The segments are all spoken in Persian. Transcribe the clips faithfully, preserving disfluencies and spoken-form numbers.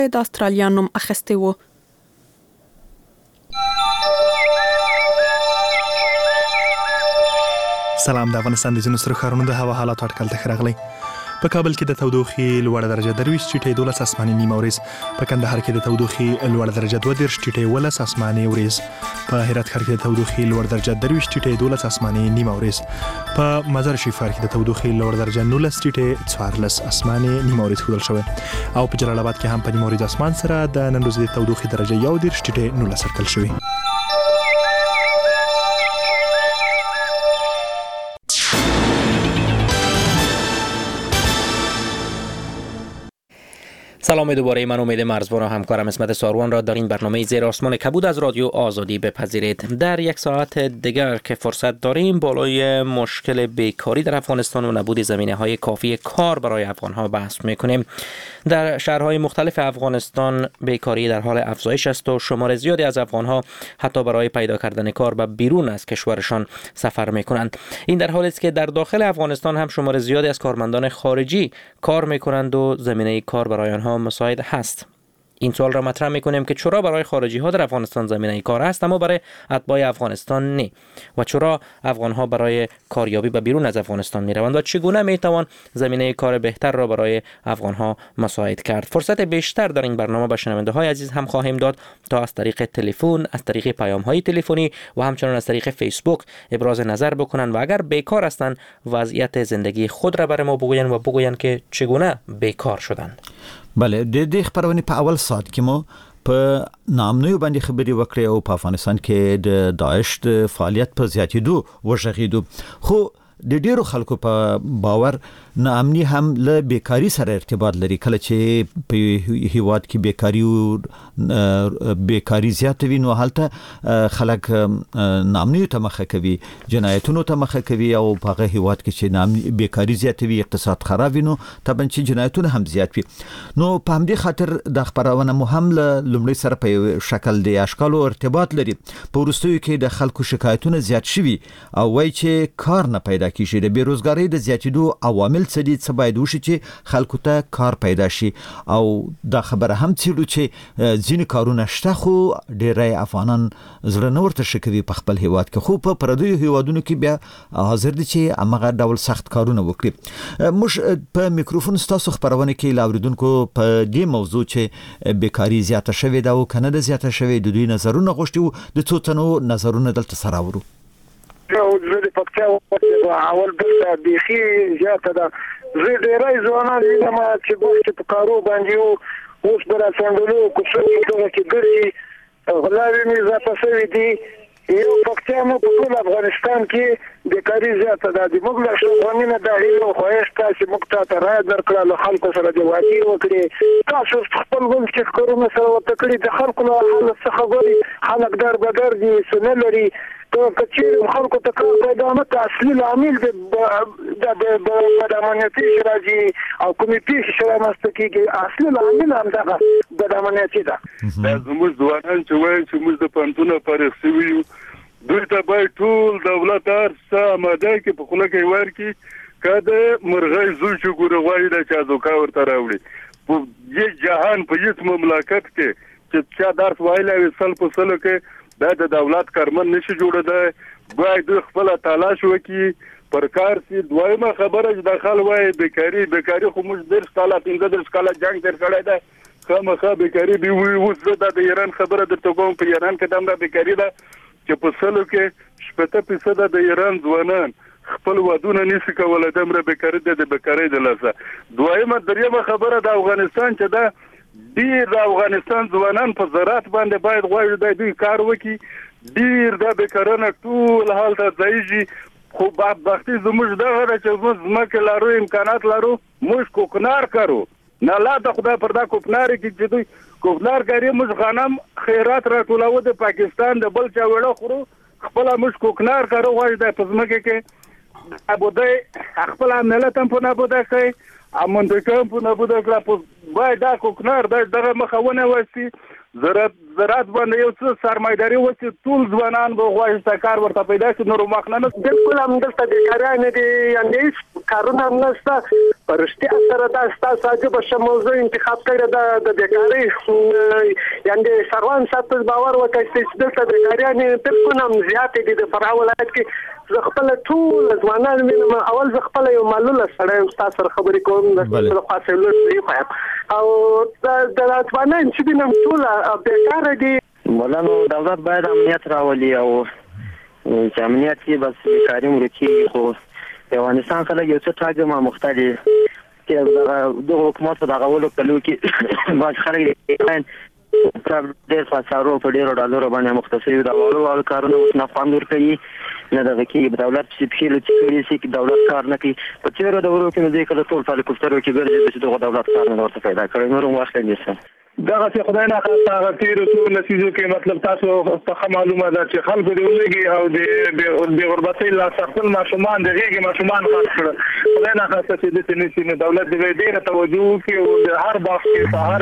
د استرالیا نوم اخیستی و. سلام. د افغانستان د ځینو سترو ښارونو د هوا حالات اټکل ته راغلي. په کابل کې د تودوخې لوړه درجه درویش چټې دولس اسماني نیمه ورځ، په کندهار کې د تودوخې لوړه درجه دوه دېرش چټې ولس اسماني ورځ، په هرات ښار کې د تودوخې لوړه درجه درویش چټې دولس اسماني نیمه ورځ، په مزار شریف ښار کې د تودوخې لوړه درجه نولس چټې څوارلس اسماني نیمه ورځ ښودل شوې، او په جلال آباد کې هم په نیمه ورځ اسمان سره د نن ورځې د تودوخې درجه یو دېرش چټې نولس اټکل شوې. سلام دوباره، من امید مرزبان و همکارم اسمت ساروان را در این برنامه زیر آسمان کبود از رادیو آزادی بپذیرید. در یک ساعت دیگر که فرصت داریم بالای مشکل بیکاری در افغانستان و نبود زمینه‌های کافی کار برای افغان‌ها بحث می‌کنیم. در شهرهای مختلف افغانستان بیکاری در حال افزایش است و شمار زیادی از افغان‌ها حتی برای پیدا کردن کار به بیرون از کشورشان سفر می‌کنند. این در حالی است که در داخل افغانستان هم شمار زیادی از کارمندان خارجی کار می‌کنند و زمینه کار برای آنها مساعد هست. این سوال را مطرح میکنیم که چرا برای خارجی ها در افغانستان زمینه کار است اما برای اتباع افغانستان نه، و چرا افغان ها برای کاریابی به بیرون از افغانستان می روند و چگونه می توان زمینه کار بهتر را برای افغان ها مساعد کرد. فرصت بیشتر در این برنامه به شنونده های عزیز هم خواهیم داد تا از طریق تلفن، از طریق پیام های تلفنی و همچنین از طریق فیسبوک ابراز نظر بکنند و اگر بیکار هستند وضعیت زندگی خود را برای ما بگویند و بگویند که چگونه بیکار شدند. بله، د دې خبرونه په اول ساعت کې مو په نامنوي باندې خبرې وکړې او په افغانستان کې د داعش د فعالیت په زیاتېدو وژغېدو، خو د ډیرو خلکو په باور ناامني هم له بیکاری سره ارتباط لري. کله چې په هیواد کې بیکاری او بیکاری زیات وي نو هلته خلک ناامني ته مخه کوي، جنایتونو ته مخه کوي، او په هغه هیواد کې چې ناامني بیکاری زیات وي، اقتصاد خراب وي، نو طبعا چې جنایتونه هم زیات وي. نو په همدې خاطر د خبرونه مهم له لومړی سره په شکل د اشکالو ارتباط لري. په وروستیو کې د خلکو شکایتونه زیات شوي او وایي چې کار نه پیدا کیږي. د بیروزګاری د زیاتېدو عوامل څه دي، څه باید وشي چې خلکو ته کار پیدا شي. او دا خبره هم څېړو چې ځینې کارونه شته خو ډېری افغانان زړه نه ورته ښه کوي په خپل هیواد کې، خو په پردیو هیوادونو کې بیا حاضر دي چې همغه ډول سخت کارونه وکړي. موږ په میکروفون ستاسو خبرونه کې له اورېدونکو په دې موضوع چې بیکاري زیاته شوې ده او که نه ده زیاته شوې، د دوی نظرونه غوښتي وو. د څو تنو نظرونه دلته سره اورو. او زه د پکتیا اول دلته بیخي زیاته ده. زه ډېری ځوانان وینم چې مخکې په کارو باندې وو، اوس به راڅنډلو کوڅو دغه کې ګرځي، غلاوې مې اضافه شوي دي. یو پکتیا مو په ټول افغانستان کې بیکاري زیاته ده. د موږ له افغانانو دا هیله او خواهش ده چې موږ ته رایه درکړه، له خلکو سره د وادي وکړي. تاسو خپل ګوند چې کارونه سره ورته کړي، د خلکو له حالت څخه ګوري، خلک در بدر دي، څه نه لري. ته که چېرې خلکو ته کار پیدا نه کړه، اصلي لامل د بدامنیتي چې راځي او کومې پېښې چې رامنځته کېږي، اصلي لامل همدغه بدامنیتي ده. دا زموږ ځوانان چې وایي چې موږ د پوهنتونه فارغ شوي یو، دوی ته باید ټول دولت هر څه اماده کړي، په خوله کې ورکړي. که د مرغۍ زوی چې ګوره غواړي دا چازوکا ورته راوړي. په دې جهان په هېڅ مملکت کې چې چا درس ویلی وي سل په سلو کې دا د دولت کارمن نشي جوړېدی. باید دوی خپله تلاش وکړي، پر کار سي. دویمه خبره چې د خل وایي بیکاري بیکاري خو موږ دېرش کاله پنځه دېرش کاله جنګ تېر کړی دی، خامخا بیکاري دې وي. اوس زه دا د ایران خبره درته کوم، په ایران کې دا بیکاري ده چې په سلو کې شپېته فیصده د ایران ځوانان خپل ودونه نشي کولی. دومره بیکاري ده د بیکارۍ د لاسه. دویمه دریمه خبره د افغانستان چې ده ډیر د افغانستان ځوانان په زراعت باندې باید غواړي د دوی کار وکړي. ډیر د بیکارانه ټول حال ته ځایږي. خو بدبختي زموږ دغه ده چې موږ ځمکې لرو، امکانات لرو، موږ کوکنار کارو. نه لا د خدای پر دا کوکنارې کې چې دوی کوکنار کاري، موږ غنم خیرات راټولوو د پاکستان د بل چا وړه خورو، خپله موږ کوکنار کارو. غواړي د په ځمکې کې ابودی خپله ملت هم په نابوده کوي، امنډکه هم په نابوده کړه. باید دا کوکنار دغه مخه ونیول شي. زراعت زراعت باندې یو څه سرمایداري وشي، ټول ځوانان به غواړي چې کار ورته پیدا شي. نور مخ نه بالکل همدلته بیکاري نه دي، یعنې هېڅ کارونه هم نشته. پرشتي سره دا ستاسو عجب موضوع انتخاب کړی دا د بیکاری یعنی سروان صاحب باور وکړي چې دلته بیکاریان بالکل هم زیات دي د فراه ولایت کې زه خپل ټول ځوانان وینم اول زه خپل یو معلومه سره تاسو سره خبرې کوم د خاصه لوټ او د ځوانان چې وینم ټول بیکار دي. مولانا دولت باید امنیت راولي او چې امنیت یې بس بیکاری مرکي خو افغانستان خلک یو څه ټاګه ما مختلف چې د حکومت په دغه ولو کلو کې باج خلک پر ډېر فسارو په ډېرو ډالرو باندې مختص یو د اولو اول کارونه اوس نه فهم ورکوي نه دغه کې دولت چې په لږ څه چې دولت کار نه کوي په چیرې د ورو کې نه دی کله ټول هلیکوپټرو کې ګرځي چې دغه دولت کار نه ورته پیدا کړي نور وخت نه دغه څه خدای نه خاصه هغه تیر ټول نتیجو کې مطلب تاسو څه معلومه ده چې خلکو دی ولګي او د د غربتۍ لا خپل ماشومان دغه ماشومان خاص کړ خدای نه خاصه چې د تنسي دولت دی ډیره توجه کوي او د هر باغ کې په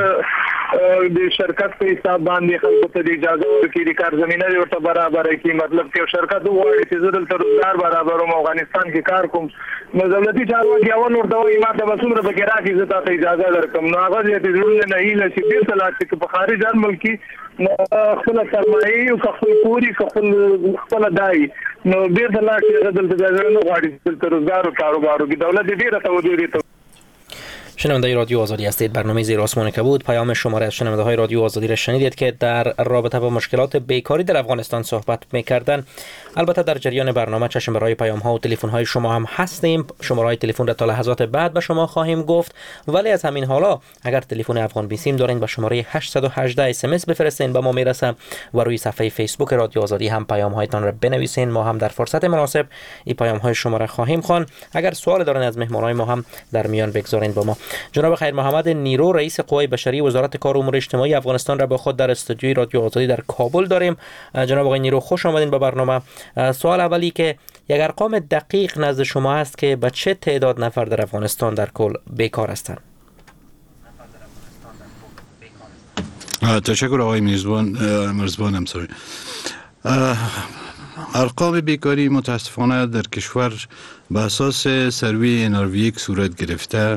هر د شرکت په حساب باندې خلکو ته اجازه ورکړي د کار زمينه ورته برابر کړي مطلب چې شرکت وایي چې زه دلته روزګار برابر او افغانستان کې کار کوم نو دولتي چارواکي اول ورته وایي ما ته وسومره به راکې زه تاسو اجازه درکم نو هغه دې ضرور نه هیله چې دې صلاح چې په خارج هر ملکی خپل سرمایي او خپل پوری خپل خپل دای نو ډېر د لا کې غدل د ځای نه غواړي چې روزګار او کاروبارو کې دولت دې ډېر توجه لري. شنونده رادیو آزادی هستید. برنامه زیر آسمان کبود. پیام شماره از شنونده های رادیو آزادی را شنیدید که در رابطه با مشکلات بیکاری در افغانستان صحبت می‌کردند. البته در جریان برنامه چشم برای پیام ها و تلفن های شما هم هستیم. شماره های تلفن را تا لحظات بعد به شما خواهیم گفت، ولی از همین حالا اگر تلفن افغان بیسیم دارین به شماره هشت یک هشت اس ام اس بفرستین به ما میرسه و روی صفحه فیسبوک رادیو آزادی هم پیام هایتان را بنویسین. ما هم در فرصت مناسب این پیام های شما را خواهیم خوان. اگر سوال دارین از مهمانای ما هم در میان بگذارین با ما. جناب خیر محمد نیرو رئیس قوای بشری وزارت کار و امور اجتماعی افغانستان را با خود در استودیوی رادیو آزادی در کابل داریم. جناب آقای نیرو خوش آمدین به برنامه. سوال اولی که یک ارقام دقیق نزد شما است که به چه تعداد نفر در افغانستان در کل بیکار هستند؟ تشکر آقای میزبان مرزبانم سوری. ارقام بیکاری متاسفانه در کشور به اساس سروی ان آر وی یک صورت گرفته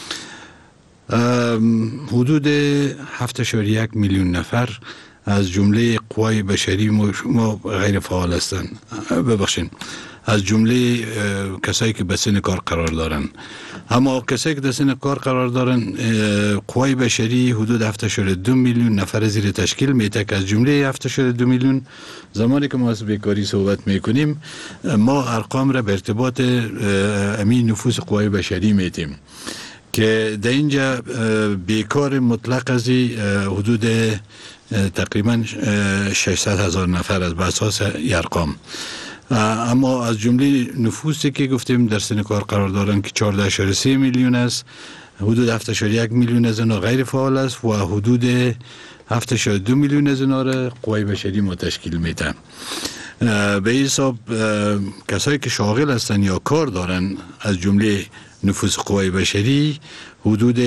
حدود هفت اشاری یک میلیون نفر از جمله قوای بشری ما غیر فعال هستند. ببخشید از جمله کسایی که به سن کار قرار دارن. اما کسایی که در سن کار قرار دارن قوای بشری حدود هفت اشاری دو میلیون نفر زیر تشکیل میده که از جمله هفت اشاری دو میلیون زمانی که ما از بیکاری صحبت میکنیم ما ارقام را به ارتباط امین نفوس قوای بشری میدیم که در اینجا بیکار مطلق از حدود تقریبا ششصد هزار نفر از به اساس ارقام. اما از جمله نفوسی که گفتیم در سن کار قرار دارن که چهارده اشاری سه میلیون است، حدود هفت اشاری یک میلیون از آنها غیر فعال است و حدود هفت اشاری دو میلیون از آنها را قوای بشری ما تشکیل میده. به حساب کسایی که شاغل هستند یا کار دارن از جمله نفوس قوای بشری حدود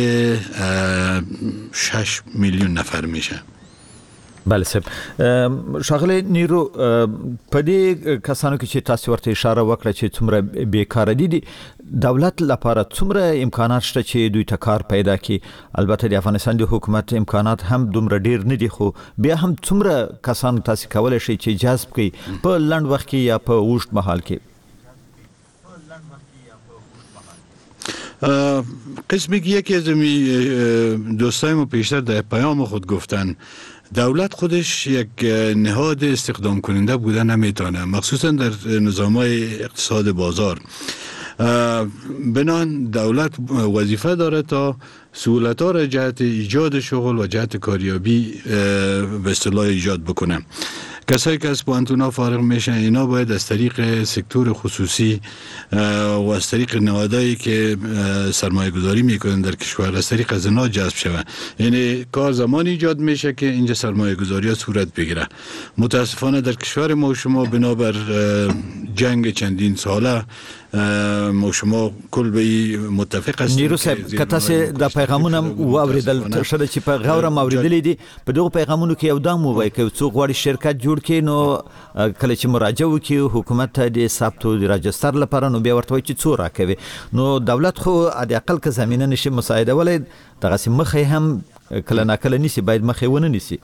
شش میلیون نفر میشه. بله صاحب. شاغله نیرو په دې کسانو کې چې تاسو ورته اشاره وکړه چې څومره بیکاره دي دولت لپاره څومره امکانات شته چې دوی ته کار پیدا کړي. البته د افغانستان د حکومت امکانات هم دومره ډیر نه دي خو بیا هم څومره کسان تاسو کولای شي چې جذب کړي په لنډ وخت کې یا په اوږد مهال کې؟ قسمی یکی از دوستای ما پیشتر در پیام خود گفتن دولت خودش یک نهاد استخدام کننده بوده نمیتونه، مخصوصا در نظام‌های اقتصاد بازار. بنان دولت وظیفه داره تا سهولت‌ها را جهت ایجاد شغل و جهت کاریابی به اصطلاح ایجاد بکنه. کسایی که از پوانتونا فارغ میشن اینا باید از طریق سکتور خصوصی و از طریق نهادهایی که سرمایه گذاری میکنن در کشور از طریق از اینا جذب شوند. یعنی کار زمانی ایجاد میشه که اینجا سرمایه گذاری ها صورت بگیره. متاسفانه در کشور ما شما بنابر جنگ چندین ساله ما شما کل به متفق هستیم. نیرو صاحب کته سه د پیغامونه واوریدل شته چې په غوړه موریدلې دي په دغه پیغامونو کې یو دام وای کوي څو غوړي شرکت جوړ کړي نو کله چې مراجعه وکړي حکومت ته د ثبتو د راجستر لپاره نو بیا ورته چې څو راکوي نو دولت خو د عقل که زمينه نشي مساعده ولې دغه سیمه هم کله ناکله نسی باید مخې ونه نیسی.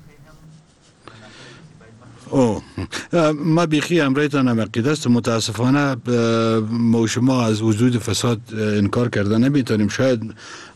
او ما بیخی امرایتان هم عقیده است. متاسفانه ما شما از وجود فساد انکار کرده نمیتونیم. شاید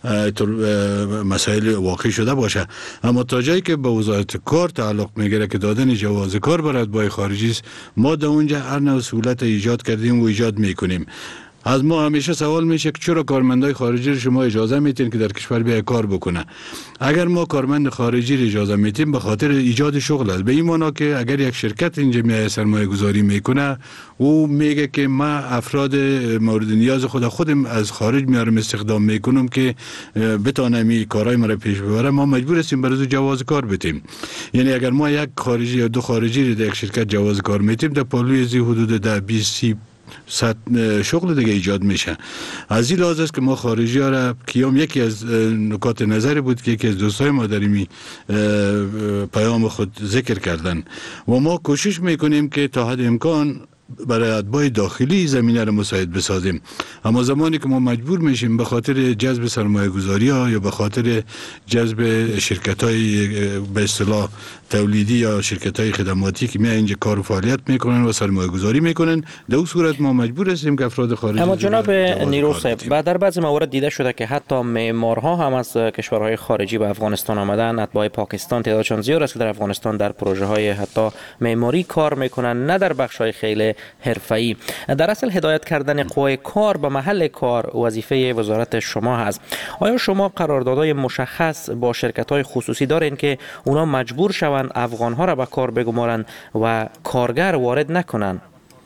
مسائل واقعی شده باشه، اما تا جایی که به وزارت کار تعلق میگیره که دادن جواز کار برای اتباع خارجی است، ما در اونجا هر نوع سهولت ایجاد کردیم و ایجاد میکنیم. از ما همیشه سوال میشه که چرا کارمندای خارجی رو شما اجازه میتین که در کشور بیا کار بکنه؟ اگر ما کارمند خارجی رو اجازه میتیم به خاطر ایجاد شغل است. به این معنی که اگر یک شرکت اینجا میاد سرمایه گذاری میکنه او میگه که ما افراد مورد نیاز خود خودم از خارج میارم استخدام میکنم که بتونم این کارهای مرا پیش ببرم، ما مجبور هستیم برای جواز کار بدیم. یعنی اگر ما یک خارجی یا دو خارجی رو در یک شرکت جواز کار میتیم در پالوی زی حدود ده بیست صد شغل دیگه ایجاد میشه. از این لحاظ است که ما خارجی ها را کیام یکی از نکات نظری بود که یکی از دوستای ما در این پیام خود ذکر کردن و ما کوشش میکنیم که تا حد امکان برای اتباع داخلی زمینه را مساعد بسازیم. اما زمانی که ما مجبور میشیم به خاطر جذب سرمایه گذاری ها یا به خاطر جذب شرکت های به اصطلاح تولیدی یا شرکت های خدماتی که میان اینجا کار و فعالیت میکنن و سرمایه گذاری میکنن، در اون صورت ما مجبور هستیم که افراد خارجی. اما جناب نیرو صاحب، در بعضی موارد دیده شده که حتی معمارها هم از کشورهای خارجی به افغانستان آمدن. اتباع پاکستان تعدادشان زیاد است که در افغانستان در پروژه های حتی معماری کار میکنن، نه در بخش های خیلی حرفه‌ای. در اصل هدایت کردن قوای کار به محل کار وظیفه وزارت شما هست. آیا شما قراردادهای مشخص با شرکت‌های خصوصی دارین که اونا مجبور شوند افغان‌ها را به کار بگمارن و کارگر وارد نکنن؟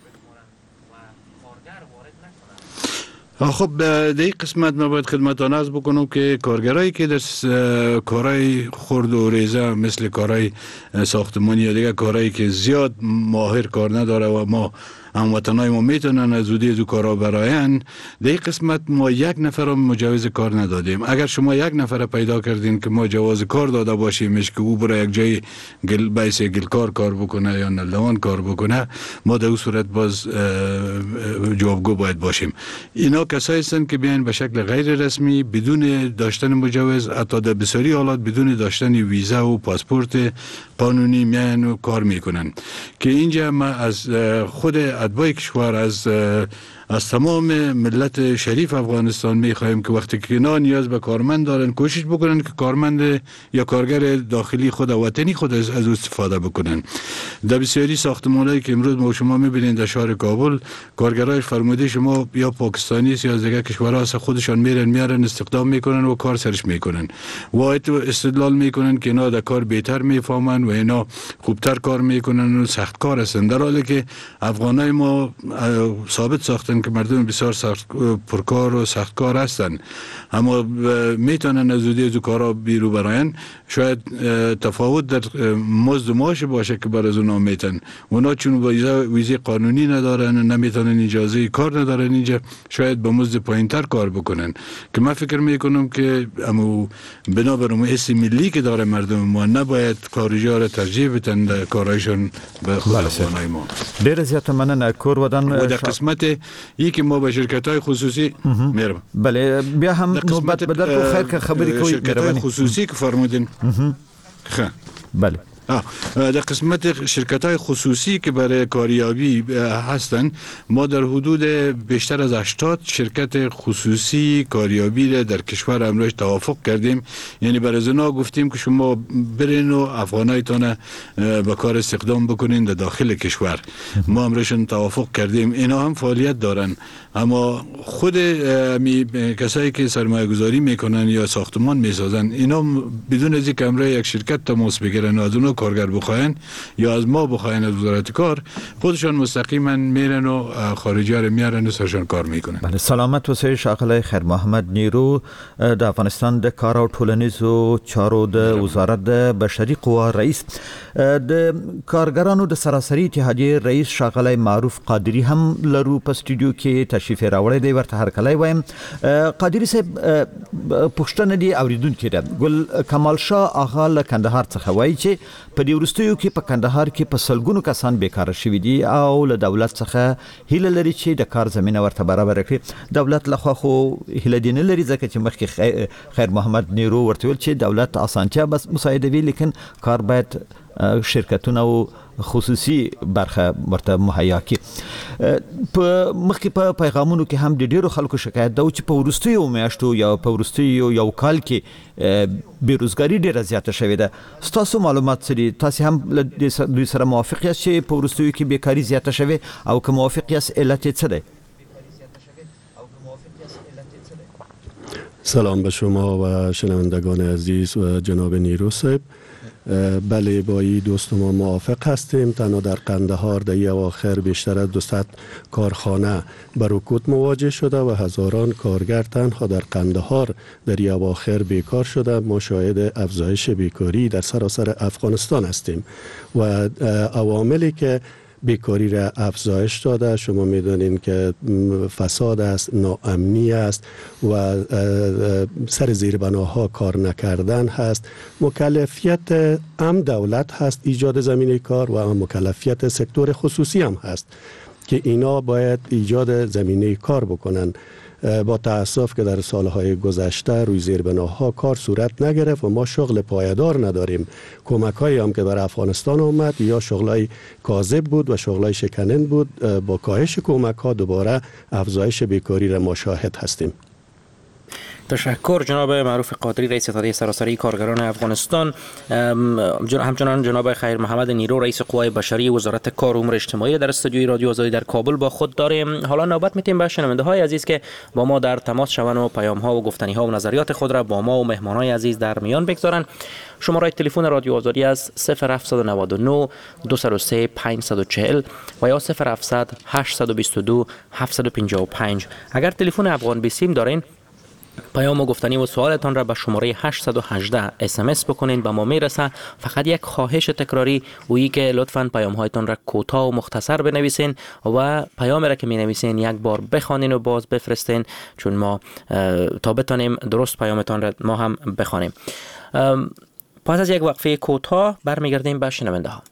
خب در این قسمت ما باید خدمتان عرض بکنم که کارگرایی که در کارهای خرد و ریزه مثل کارهای ساختمانی یا دیگه کارهایی که زیاد ماهر کار نداره و ما هموطنای ما میتونن از زودی از او کارا براین، در این قسمت ما یک نفر هم مجوز کار ندادیم. اگر شما یک نفر پیدا کردین که ما جواز کار داده باشیمش که او برای یک جای گل بیس گلکار کار بکنه یا نلوان کار بکنه، ما در اون صورت باز جوابگو باید باشیم. اینا کسایی هستند که بیان به شکل غیر رسمی بدون داشتن مجوز، حتی در بسیاری حالات بدون داشتن ویزا و پاسپورت قانونی میان و کار میکنن که اینجا ما از خود اتباع کشور از از تمام ملت شریف افغانستان میخواهیم که وقتی که اینا نیاز به کارمند دارن کوشش بکنن که کارمند یا کارگر داخلی خود وطنی خود از از استفاده بکنن. در بسیاری ساختمانایی که امروز ما شما میبینید در شهر کابل، کارگرای فرموده شما یا پاکستانی یا از دیگر کشورها هست، خودشان میرن میارن استخدام میکنن و کار سرش میکنن و استدلال میکنن که اینا در کار بهتر میفهمن و اینا خوبتر کار میکنن و سخت کار هستن، در حالی که افغانای ما ثابت ساختن که مردم بسیار سخت پرکار و سخت کار هستن، اما میتونن از زودی از کارا بیرو براین. شاید تفاوت در مزد و معاش باشه که بر از اونا میتن، اونا چون ویزه قانونی ندارن نمیتونن اجازه کار ندارن اینجا، شاید با مزد پایینتر کار بکنن که من فکر میکنم که اما بنابر اون حس ملی که داره مردم ما نباید خارجی ها را ترجیح بدن در کارایشان به خود افغانای ما. ډیر زیات مننه. کور ودان و در قسمت یکی ما به شرکت های خصوصی میرم. بله بیا هم نوبت بدر کو خیر که خبری کوي شرکت های خصوصی که فرمودین. خب بله در قسمت شرکت های خصوصی که برای کاریابی هستن، ما در حدود بیشتر از هشتاد شرکت خصوصی کاریابی در کشور امروز توافق کردیم. یعنی برای اونا گفتیم که شما برین و افغانایتان به کار استخدام بکنین در داخل کشور. ما امروزشون توافق کردیم، اینا هم فعالیت دارن، اما خود می کسایی که سرمایه گذاری میکنن یا ساختمان میسازن، اینا بدون از اینکه امروز یک شرکت تماس بگیرن و از اونا اونا کارگر بخواین یا از ما بخواین از وزارت کار، خودشان مستقیما میرن و خارجی رو میارن و سرشان کار میکنن. بله، سلامت اوسئ ښاغلی خیر محمد نیرو د افغانستان د کار او ټولنیزو چارو د وزارت د بشري قوا رئیس. د کارګرانو د سراسري اتحادیې رئیس ښاغلی معروف قادری هم لرو په سټوډیو کې تشریف راوړی دی، ورته هرکلی وایم. قادری صاحب پوښتنه دی اوریدونکي ده، ګل کمال شاه آغا له کندهار څخه وایي چې په دې وروستیو کې په کندهار کې په سلګونو کسان بیکاره شوي دي او له دولت څخه هیله لري چې د کار زمینه ورته برابر کړي. دولت لخوا خو هیله دې نه لري ځکه چې مخکې خیر محمد نیرو ورته ویل چې دولت اسانتیا بس مساعدوي، لیکن کار باید شرکتونه او خصوصي برخه ورته مهیا کړي. په مخکې په پیغامونو کې هم د ډیرو خلکو شکایت ده چې په وروستیو میاشتو یا په وروستیو یو کال کې بیروزګاری ډیره زیاته شوې ده. ستاسو معلومات څه دي؟ تاسو هم له دوی سره موافق یاست چې په وروستیو کې بیکاری زیاته شوې او که موافق یاست علت یې څه دی؟ سلام به شما و شنوندگان عزیز و جناب نیرو صاحب. بله، با این دوست ما موافق هستیم. تنها در قندهار در این اواخر بیشتر از دویست کارخانه به رکود مواجه شده و هزاران کارگر تنها در قندهار در این اواخر بیکار شده. ما شاهد افزایش بیکاری در سراسر افغانستان هستیم و عواملی که بیکاری را افزایش داده، شما میدونید که فساد است، ناامنی است و سر زیر بناها کار نکردن هست. مکلفیت هم دولت هست ایجاد زمینه کار و هم مکلفیت سکتور خصوصی هم هست که اینا باید ایجاد زمینه کار بکنن. با تأسف که در سالهای گذشته روی زیربناها کار صورت نگرفت و ما شغل پایدار نداریم. کمک هایی هم که بر افغانستان آمد یا شغلای کاذب بود و شغلای شکننده بود. با کاهش کمک ها دوباره افزایش بیکاری را ما شاهد هستیم. تشکر جناب معروف قادری، رئیس اتحادیه سراسری کارگران افغانستان. همچنان جناب خیر محمد نیرو، رئیس قوای بشری وزارت کار و امور اجتماعی در استودیوی رادیو آزادی در کابل با خود داریم. حالا نوبت میتیم به شنونده های عزیز که با ما در تماس شوند و پیام ها و گفتنی ها و نظریات خود را با ما و مهمان های عزیز در میان بگذارند. شماره تلفن رادیو آزادی است صفر هفت نه نه دو صفر سه پنج چهار صفر و یا صفر هفت هشت دو دو هفت پنج پنج. اگر تلفن افغان بیسیم دارین، پیام و گفتنی و سوالتان را به شماره هشت یک هشت اس ام اس بکنین، به ما میرسه. فقط یک خواهش تکراری ویی که لطفاً پیام هایتان را کوتاه و مختصر بنویسین و پیام را که می نویسین یک بار بخوانین و باز بفرستین، چون ما تا بتانیم درست پیامتان را ما هم بخوانیم. پس از یک وقفه کوتاه برمیگردیم به شنونده ها.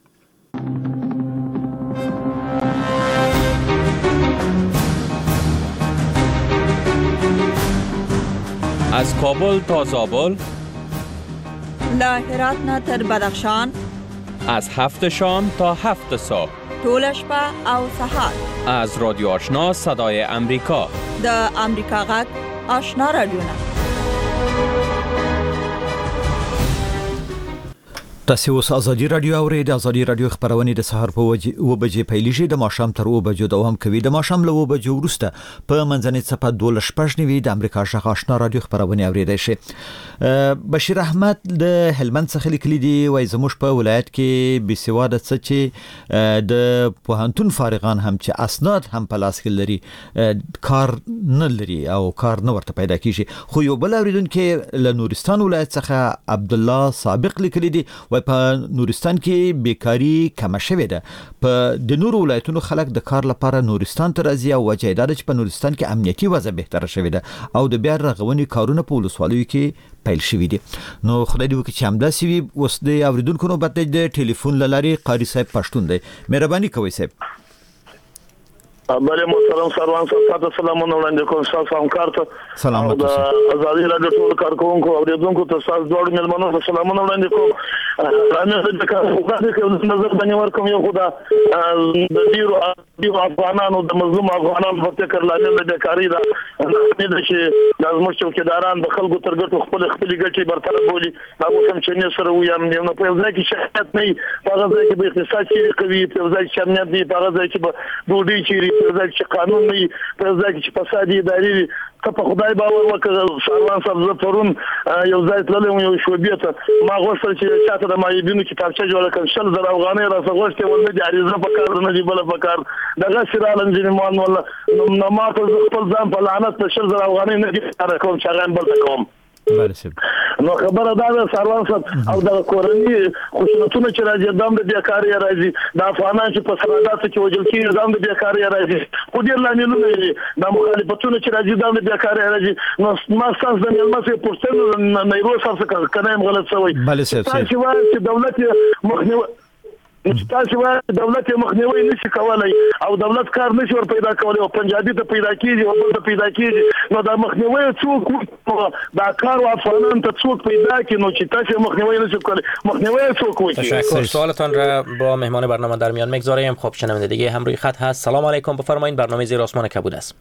از کابل تا زابل، له هرات نه تر بدخشان، از هفت شام تا هفت صبح، ټول شپه او سهار، از رادیو آشنا صدای امریکا، د امریکا غږ آشنا رادیو. تاسو اوس ازادي رادیو اورئ. د ازادي رادیو خبرونه د سهار په و بجې پیلېږي، د ماښام تر و بجو دوام کوي. د ماښام له و بجو وروسته په منځنۍ څپه دولس شپږ نوي د امریکا غږ آشنا رادیو خبرونه اوریدای شي. بشیر احمد د هلمند څخه لیکلي دی، وایي زموږ په ولایت کې بېسواده څه چې د پوهنتون فارغان هم چې اسناد هم په لاس کې لري کار نه لري او کار نه ورته پیدا کیږي. خو یو بل اوریدونکي له نورستان ولایت څخه عبدالله سابق لیکلي دی، وایي په نورستان کې بیکاری کمه شوې ده. په د نورو ولایتونو خلک د کار لپاره نورستان ته راځي او وجه یې دا ده چې په نورستان کې امنیتي وضع بهتره شوې ده او د بیا رغونې کارونه په ولسوالیو کې پیل شوي دي. نو خدای دې وکړي چې همداسې وي. اوس د اوریدونکو نوبت دی د ټلیفون له لارې. قاري صاحب پښتون دی، مهرباني کوئ صاحب. بله محترم سروان صاحب، سلامونه وړاندې کوم تاسو همکار ته. سلامات اوسئ. ازادي رادیو ټول کارکونکو او اوریدونکو ته تاسو ډوړ ملمنو ته سلامونه وړاندې کوم. راځم د کار وکړه چې نظر باندې ورکوم یو خدا د ډیرو ډیرو افغانانو د مظلوم افغانانو په فکر لامل د بیکاری دا نه چې لازم چوکیداران د خلکو تر ګټو خپل خپل ګټې برطرف بولي. هغه کوم چې نه سره ویم نو په ځای کې شرکت نه هغه ځای کې به اقتصاد چیرې کوي، په ځای کې امنیت دی، په ځای کې به ډوډۍ چیرې، په ځای کې قانون نه، په ځای کې فساد اداري. ته په خدای باور وکړه سروان صاحب، زه پرون یو ځای تللی وم یو شوبې ته، ما غوښتل چې چاته د مایبینو کتابچه جوړه کړ شل زره افغانۍ را سغوشته ول نه عریضه په کار نه دی بل په کار دغه سرالن جنمان ولا نو ما ته خپل ځان په لعنت په شل زره افغانۍ نه دي کار کوم چې غن بل کوم بله سب نو خبره دا ده سروان صاحب او د کورنۍ خصوصیتونه چې راځي دام د بیکاری راځي د افغانان چې په سرادات کې وجل کېږي دام د بیکاری راځي خو ډیر لاملونه لري د مخالفتونو چې راځي دام د بیکاری راځي نو ما ساس د ملمسه پورتل نه یو څه کنه غلط شوی بله سب چې وایي چې دولت مخنیوي تاسو وایي دولت مخنیوي نشي کولای او دولت کار نشي ور پیدا کولای او پنجابي ته پیدا کیږي او بل ته پیدا کیږي نو دا مخنیوي څوک دا کار او افغانان ته څوک پیدا کړي نو چې تاسو مخنیوي نشي کولای مخنیوي څوک وکړي. تشکر. سوالتان را با مهمان برنامه در میان میگذاریم. خب شنونده دیگه هم روی خط هست. سلام علیکم، بفرمایید. برنامه زیر آسمان کبود است.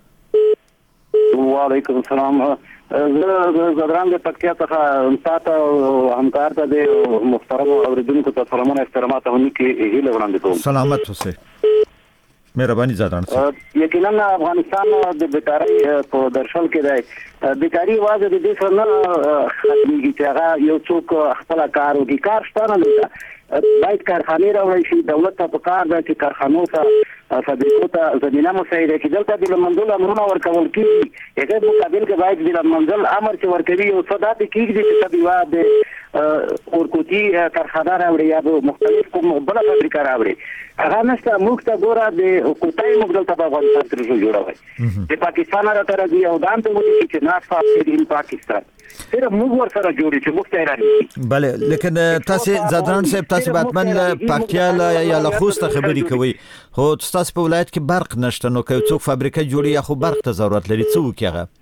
و علیکم السلام. زه زدران د پکتیا څخه تاسو همکار ته د محترم اوریدونکو ته سلامونه احترامات ونکي هیله وړاندې کوم. سلامت اوسئ. مهرباني زدران صاحب. یقینا افغانستان د بیکاری په درشل کې دی. بیکاری واځي د دې سره نه ختميږي چې هغه یو څوک خپل کار وکړي. کار شته نه باید کارخانه راوړي شي. دولت ته پکار ده چې کارخانو ته فابریکو ته زمينه مساعده کړي. دلته د منځل امرونه ورکول کیږي. هغه مقابل کې باید د منځل امر چې ورکوي او صدا ته کیږي چې تبيوا د اورکوټي کارخانه راوړي یا د مختلف کوم بل فابریکا راوړي. هغه نشته. موږ ته ګوره د کوټای موږ دلته په افغانستان کې جوړوي. د پاکستان راته راځي او دام ته وایي چې ناسا د پاکستان سره موږ ورسره جوړی چې موږ ته راځي. بله لیکن تاسو زدران صاحب تاسو باتمن پاکتیا یا لخوست خبري کوي خو تاسو په ولایت کې برق نشته نو که څوک فابریکه جوړي یا خو برق ته ضرورت لري څه وکړي هغه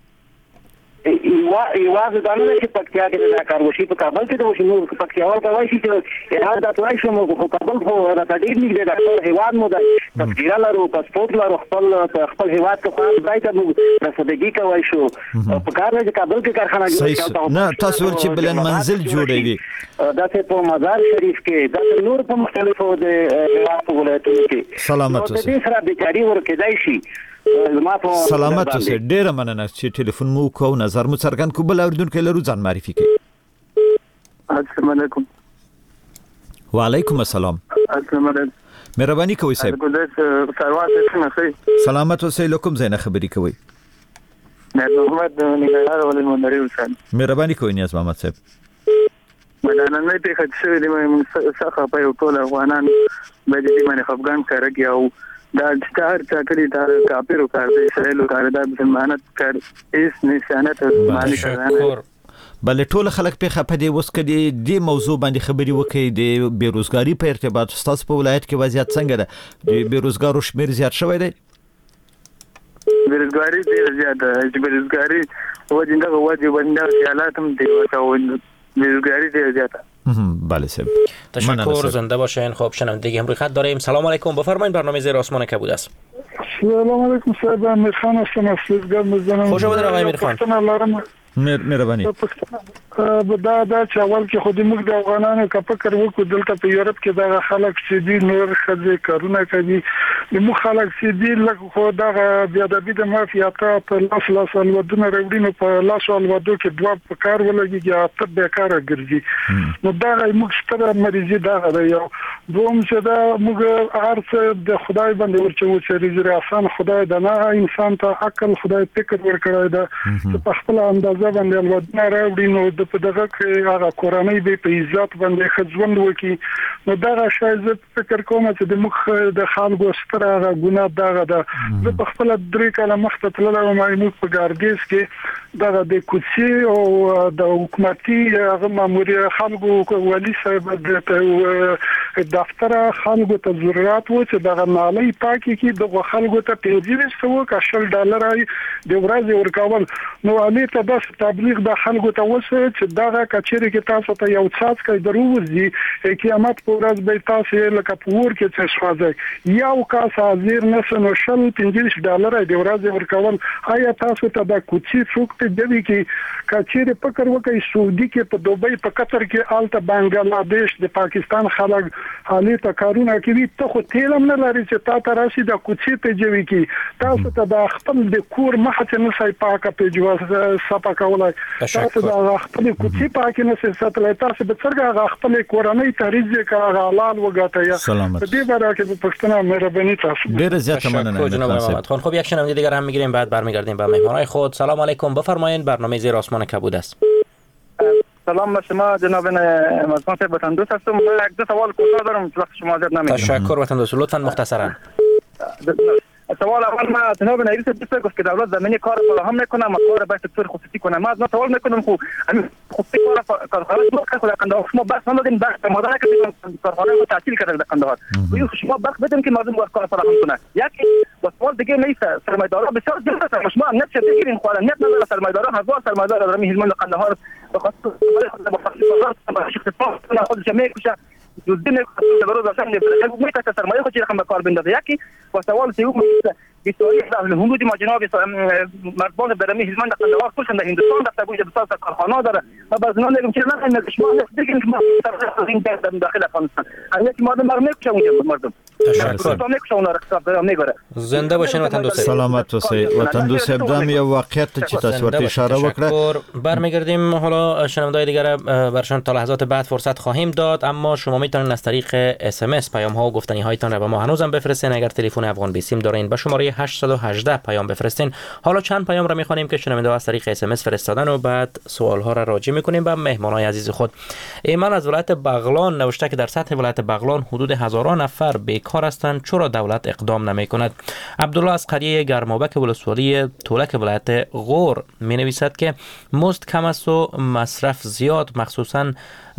یو یوازې دا نه چې پکتیا کې دا کار وشي په کابل کې دا وشي نو پکتیا ورته وایي چې هغه دا توای شو نو په کابل خو دا ډیر نږدې دا ټول هیواد مو دا تفصیل لرو پاسپورت لرو خپل خپل هیواد ته خپل ځای ته مو رسیدګي کوي شو په کار کې کابل کې کارخانه جوړه نه تاسو ول چې بلن منزل جوړوي دا څه په مزار شریف کې دا نور په مختلفو د هیواد په ولایتونو کې سلامت اوسئ. دې سره بیکاری ورکېدای شي. سلامت اوسئ. ډیره مننه چې ټلیفون مو کو نظر مو څرګند کو. بل اوریدونکو لرو ځان معرفي کړئ. السلام علیکم. وعلیکم السلام. السلام علیکم. مهرباني کوئ صاحب. سلامت اوسئ. لکم زینه خبري کوي. محمد نگهدار ولې مندري حسین. مهرباني کوئ نیاز محمد صاحب. مدانه نه ته خد شوی دی موږ څخه په یو ټول افغانان باندې دې باندې افغان کارګي او دا ستار چاکري دا کاپیرو کار دی اسرائیل کار دا مسلمانات کار هیڅ نشانت مالک تشکر. بل ټول خلک په خپه دي وس کړي د موضوع باندې خبري وکړي د بیروزګاری په ارتباط ستاسو په ولایت کې وضعیت څنګه ده؟ د بیروزګارو شمیر زیات شوی دی؟ بیروزګاری ډیر زیات ده. چې بیروزګاری وجه دا وجه باندې حالات هم دی او بیروزګاری ډیر زیات ده. بله سب. تشکر. زنده باشین. خب شنوندگی هم روی خط داریم. سلام علیکم، بفرمایید. برنامه زیر آسمان کبود است. سلام علیکم صاحب. میرخان هستم از سوزگار مزدانم. خوش آمدید آقای میرخان. مهرباني. دا دا چې اول کې خو دې موږ د افغانانو کا فکر وکړو دلته په یورپ کې دا خلک چې دي نور خځې کارونه کوي د مو خلک چې دي لکه خو دا بیا د بيد مافیا ته په لاس لاس الودونه راوړي نو په لاس الودو کې دوا په کار ولګي یا ته به کار ګرځي نو دا موږ ستره مریضي دا دا یو دوم چې دا موږ ارڅ د خدای باندې ورچو چې رزق آسان خدای د نه انسان ته عقل خدای فکر ورکړی دا چې په خپل اندازه باندې الودونه راوړي نو د په دغه کې هغه کورنۍ به په عزت باندې خځوند وکي نو دا شاید فکر کوم چې د مخ د خلکو ستره هغه ګناه دا دا د خپل درې کاله مخته تلل او مې په ګاردیس کې دا د کوڅې او د حکومتي هغه ماموري خلکو ولی صاحب د دفتر خلکو ته ضرورت و چې دا مالی پاکي کې د خلکو ته پیژې وسو کاشل ډالر د ورځې ورکول نو علي ته د تبلیغ د خلکو ته وسه چې دا کچېره کې تاسو ته یو څاڅ کې دروځي قیامت پر ورځ به تاسو لکه پور کې څه شوازي یو کاس حاضر نسنو شل پنځه ډالر د ورځې ورکول آیا تاسو ته د کوڅې څوک ته دی کې کچېره فکر وکړي سعودي کې په دوبۍ په قطر کې آلته بنگلاديش د پاکستان خلک حالي ته کارونه کوي ته خو تیلم نه لري چې تا ته راشي د کوڅې ته جوړي کی تاسو ته د خپل د کور مخه چې نه سای پاکه پیجوا صفا کولای تاسو د خپل کوڅې پاکه نه ساتلای تاسو به څنګه خپل کورنۍ تاریخ کې حلال وګټئ دې باره کې په پښتنه مهرباني تاسو ډیر زیات مننه جناب محمد خان. خب یک شنونده دیگر هم میگیریم بعد برمیگردیم به مهمانای خود. سلام علیکم، بفرمایید، برنامه زیر آسمان کبود است. سلام به شما جناب مزمان صاحب، وطن دوست هستم. من یک دو سوال کوتاه دارم وقت شما زیاد نمیگیرم. تشکر وطن دوست، لطفا مختصرا. سوال اول ما جناب نایب صاحب گفت که دولت زمینی کار فراهم میکنه ما کار به سکتور خصوصی کنه. ما از سوال میکنم خو خصوصی کار کارخانه دو کار کندهار شما بس ندادین بس مادر که کارخانه رو تعطیل کرده در کندهار و شما بس بدون که مردم کار فراهم کنه. یکی با سوال دیگه نیست، سرمایه‌دارا بسیار زیاد هستن. شما نت چه بگیرین خواله نت نداره سرمایه‌دارا هزار سرمایه‌دار در هیزمان کندهار به خاطر با فقط شخص خودش میکشه دوزدی میکنه برای داشتن میکنه سرمایه خودی رقم به کار بندازه. یکی با سوال سیوم بیشتری از هنود ما جناب مردمان برمی هیزمان کندهار کلشون در هندوستان رفته بود بسیار کارخانه داره و بعضی نان میگم چرا نه شما دیگه ما این در داخل افغانستان همین که مردم مرد میکشه اونجا مردم تشکر میکشه اون رقصا میگره. زنده باشین وطن دوست. سلامت باشید وطن دوست. دام یا واقعیت چې تاسو ورته اشاره وکړه. برمیگردیم حالا شنونده‌های دیگر برشان تا لحظات بعد فرصت خواهیم داد، اما شما میتونید از طریق اس ام اس پیام ها و گفتنی هایتان را به ما هنوزم بفرستین. اگر تلفن افغان بیسیم دارین به شماره هشت یک هشت پیام بفرستین. حالا چند پیام را میخوانیم که شنونده از طریق اس ام اس فرستادن و بعد سوال ها را راجع میکنیم به مهمانای عزیز خود. ایمان از ولایت بغلان نوشته که در سطح ولایت بغلان حدود هزاران نفر بیکار هستند، چرا دولت اقدام نمیکند؟ عبدالله از قریه گرمابک ولسوالی تولک ولایت غور می نویسد که مزد کم است و مصرف زیاد، مخصوصا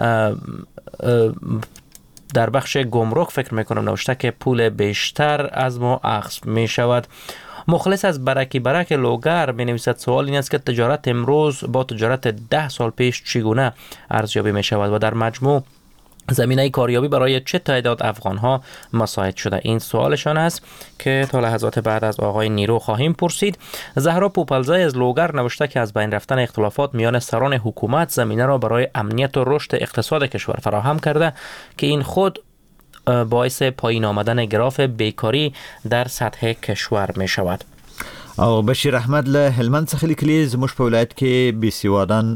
در بخش گمرک فکر میکنم نوشته که پول بیشتر از ما اخذ می شود. مخلص از برکی برک لوگر می نویسد سوال این است که تجارت امروز با تجارت ده سال پیش چگونه ارزیابی می شود و در مجموع زمینه کاریابی برای چه تعداد افغان ها مساعد شده؟ این سوالشان است که تا لحظات بعد از آقای نیرو خواهیم پرسید. زهرا پوپلزای از لوگر نوشته که از بین رفتن اختلافات میان سران حکومت زمینه را برای امنیت و رشد اقتصاد کشور فراهم کرده که این خود باعث پایین آمدن گراف بیکاری در سطح کشور می شود. او بشیر احمد له هلمند څخه لیکلي زموږ په ولایت کې بيسوادان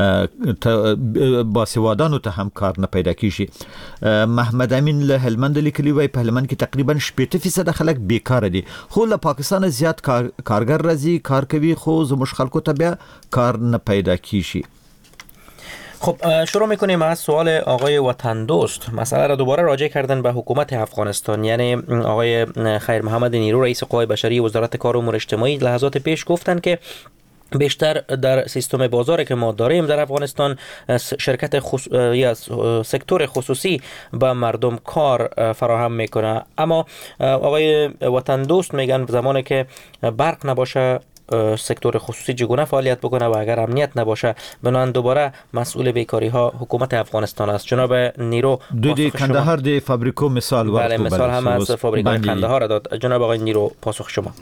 باسوادانو ته هم کار نه پیدا کیږي. محمد امین له هلمند لیکلي وای په هلمند کې تقریبا شپږ فیصد خلک بیکار دي، خو له پاکستان زیات کار کارګر راځي کار کوي خو زموږ خلکو ته بیا کار نه پیدا کیږي. خب شروع میکنیم از سوال آقای وطن دوست. مسئله را دوباره راجع کردن به حکومت افغانستان، یعنی آقای خیر محمد نیرو رئیس قوای بشری وزارت کار و امور اجتماعی لحظات پیش گفتن که بیشتر در سیستم بازاری که ما داریم در افغانستان شرکت خص... یا سکتور خصوصی به مردم کار فراهم میکنه، اما آقای وطن دوست میگن زمانی که برق نباشه سکتور خصوصی چگونه فعالیت بکنه و اگر امنیت نباشه بنان دوباره مسئول بیکاری ها حکومت افغانستان است. جناب نیرو دودی کندهار دی فابریکو مثال ورکو. بله مثال هم از فابریکای کندهار داد. جناب آقای نیرو پاسخ شما.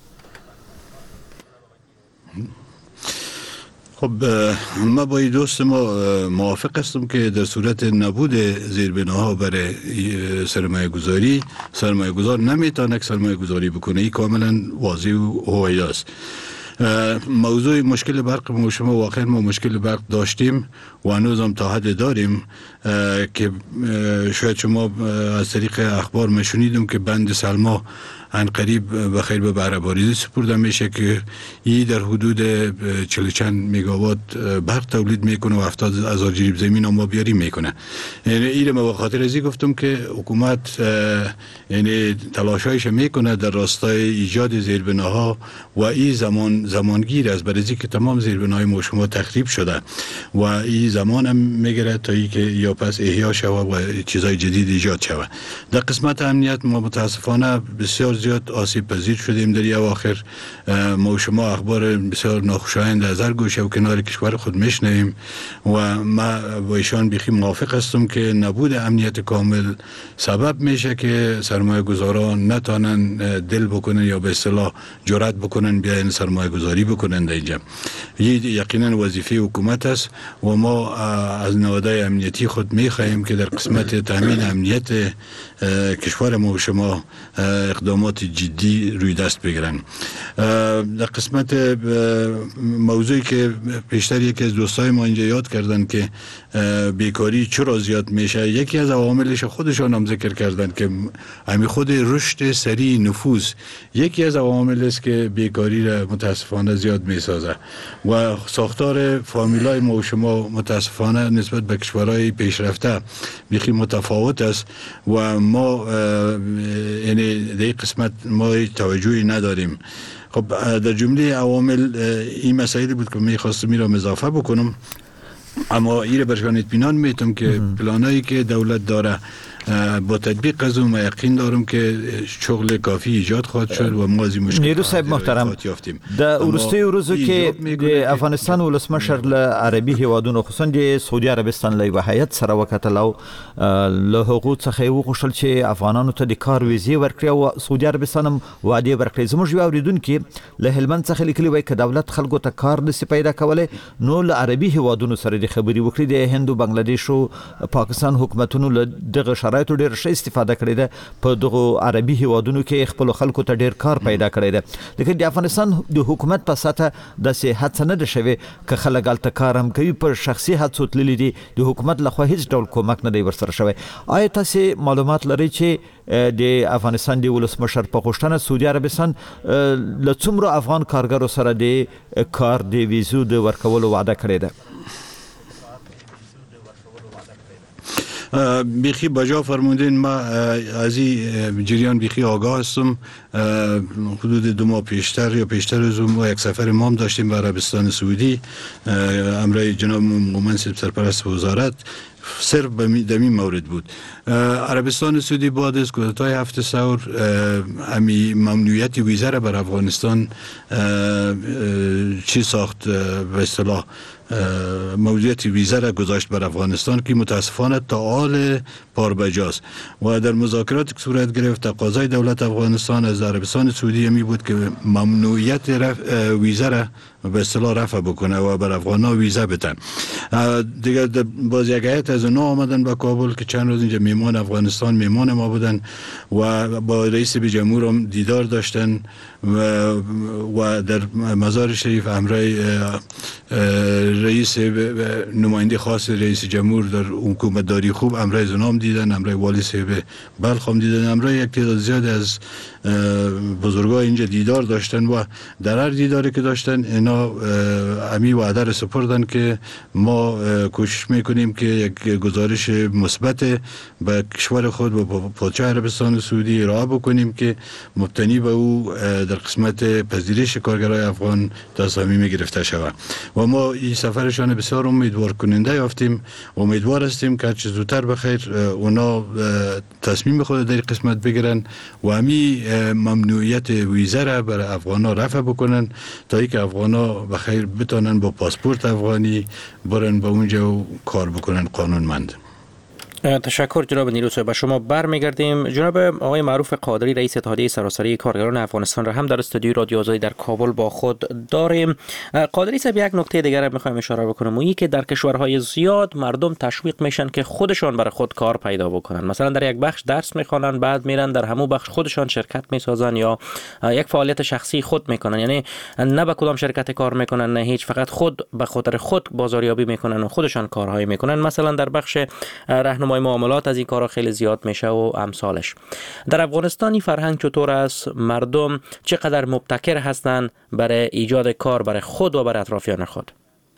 خب ما با این دوست ما موافق هستم که در صورت نبود زیربناها برای سرمایه گذاری سرمایه گذار نمیتونه سرمایه گذاری بکنه. این کاملا واضح و هوایی است. موضوع مشکل برق ما شما واقعا ما مشکل برق داشتیم و هنوز هم تا حد داریم که شاید شما از طریق اخبار میشنیدم که بند سلما ان قریب بخیر به بهره باریزی سپرده میشه که این در حدود چهل چند مگاوات برق تولید میکنه و هفتاد هزار جریب زمین هم آبیاری میکنه. یعنی این ما به خاطر ازی گفتم که حکومت یعنی تلاشایش میکنه در راستای ایجاد زیربناها و این زمان زمانگیر است، برای که تمام زیربناهای ما شما تخریب شده و این زمان هم میگیره تا ای که یا پس احیا شود و چیزای جدید ایجاد شود. در قسمت امنیت ما متاسفانه بسیار زیاد آسیب پذیر شدیم در اواخر. ما و شما اخبار بسیار ناخوشایند از هر گوشه و کنار کشور خود میشنویم و ما با ایشان بیخی موافق هستم که نبود امنیت کامل سبب میشه که سرمایه گذاران نتانن دل بکنن یا به اصطلاح جرأت بکنن بیاین سرمایه گذاری بکنن در اینجا. یقینا وظیفه حکومت است و ما از نهادهای امنیتی خود میخواهیم که در قسمت تامین امنیت کشور ما و شما اقدامات جدی روی دست بگیرن. در قسمت موضوعی که پیشتر یکی از دوستای ما اینجا یاد کردن که بیکاری چرا زیاد میشه، یکی از عواملش خودشان هم ذکر کردن که همین خود رشد سریع نفوذ یکی از عوامل است که بیکاری را متاسفانه زیاد میسازه و ساختار فامیلای ما و شما متاسفانه نسبت به کشورهای پیشرفته بیخی متفاوت است و ما یعنی در قسمت ما توجهی نداریم. خب در جمله عوامل این مسائلی بود که میخواستم این را اضافه بکنم، اما این را برشان اطمینان میتونم که پلانایی که دولت داره با تطبیق از اون یقین دارم که شغل کافی ایجاد خواهد شد و ما از این مشکل نیرو صاحب محترم د ورستي ورځو کې د افغانستان ولسمشر له عربي هیوادونو خصوصا د سعودي عربستان له وحیت سره وکتل او له حقوق څخه وغوښتل چې افغانانو ته د کار ویزې ورکړي او سعودي عربستان هم وعده ورکړي. زموږ یو اوریدونکو له هلمند څخه لیکلي وای ک دولت خلکو ته کار نشي پیدا کولای نو له عربي هیوادونو سره د خبري وکړي. د هندو بنگلاديش او پاکستان حکومتونو له دغه شرایطو ډېر ښه استفاده کړې ده په دغه عربي هیوادونو کې خپل خلکو ته ډېر کار پیدا کړی ده. لیکن د افغانستان د حکومت په ساته د صحت نه ده شوی ک خلک الته کار هم کوي په شخصي حادثو تللی دي د حکومت له خوا هیڅ ډول کومک نه دی ورسره شوی. آیا تاسو معلومات لرئ چې د افغانستان د ولسمشر په غوښتنه سعودي عربستان له څومره افغان کارګرو سره د کار د ویزو د ورکولو وعده کړې ده؟ بیخی بجا فرمودین، ما از این جریان بیخی آگاه هستم. حدود دو ماه پیشتر یا پیشتر از اون ما یک سفر ما هم داشتیم به عربستان سعودی امرای جناب مومنصب سرپرست وزارت صرف به این مورد بود. عربستان سعودی بعد از کودتای هفت سور امی ممنوعیت ویزه را بر افغانستان چی ساخت به اصطلاح موضوعیت ویزه را گذاشت بر افغانستان که متاسفانه تا حال پاربجاست و در مذاکرات که صورت گرفت تقاضای دولت افغانستان از عربستان سعودی همی بود که ممنوعیت ویزه را به اصطلاح رفع بکنه و بر افغانا ویزه بتن. دیگه باز یک هیئت از اونا آمدن به کابل که چند روز اینجا میمان افغانستان میمان ما بودن و با رئیس جمهور هم دیدار داشتن و, و در مزار شریف همراه رئیس نماینده خاص رئیس جمهور در حکومت داری خوب همراه زنام دیدن، همراه والی صاحب بلخ هم دیدن، همراه یک تعداد زیاد از بزرگان اینجا دیدار داشتن و در هر دیداری که داشتن اینا امی وعده را سپردن که ما کوشش میکنیم که یک گزارش مثبت به کشور خود و پادشاه عربستان سعودی ارائه بکنیم که مبتنی به او در قسمت پذیرش کارگرای افغان تصمیم گرفته شود و ما این سفرشان بسیار امیدوار کننده یافتیم. امیدوار هستیم که هرچه زودتر بخیر اونا تصمیم خود در قسمت بگیرن و امی ممنوعیت ویزه را بر افغانا رفع بکنن تا اینکه افغانا بخیر بتونن با پاسپورت افغانی برن به اونجا و کار بکنن قانونمند. تشکر جناب نیرو صاحب. به شما برمیگردیم. جناب آقای معروف قادری رئیس اتحادیه سراسری کارگران افغانستان را هم در استودیوی رادیو آزادی در کابل با خود داریم. قادری صاحب، یک نکته دیگر را میخوایم اشاره بکنم، اونی که در کشورهای زیاد مردم تشویق میشن که خودشان برای خود کار پیدا بکنن. مثلا در یک بخش درس میخوانن، بعد میرن در همون بخش خودشان شرکت میسازن یا یک فعالیت شخصی خود میکنن، یعنی نه به کدام شرکت کار میکنن نه هیچ، فقط خود به خاطر خود بازاریابی میکنن و خودشان کارهایی میکنن. مثلا در بخش راهنمای معاملات از این کارا خیلی زیاد میشه و امثالش. در افغانستان این فرهنگ چطور است؟ مردم چقدر مبتکر هستند برای ایجاد کار برای خود و برای اطرافیان خود؟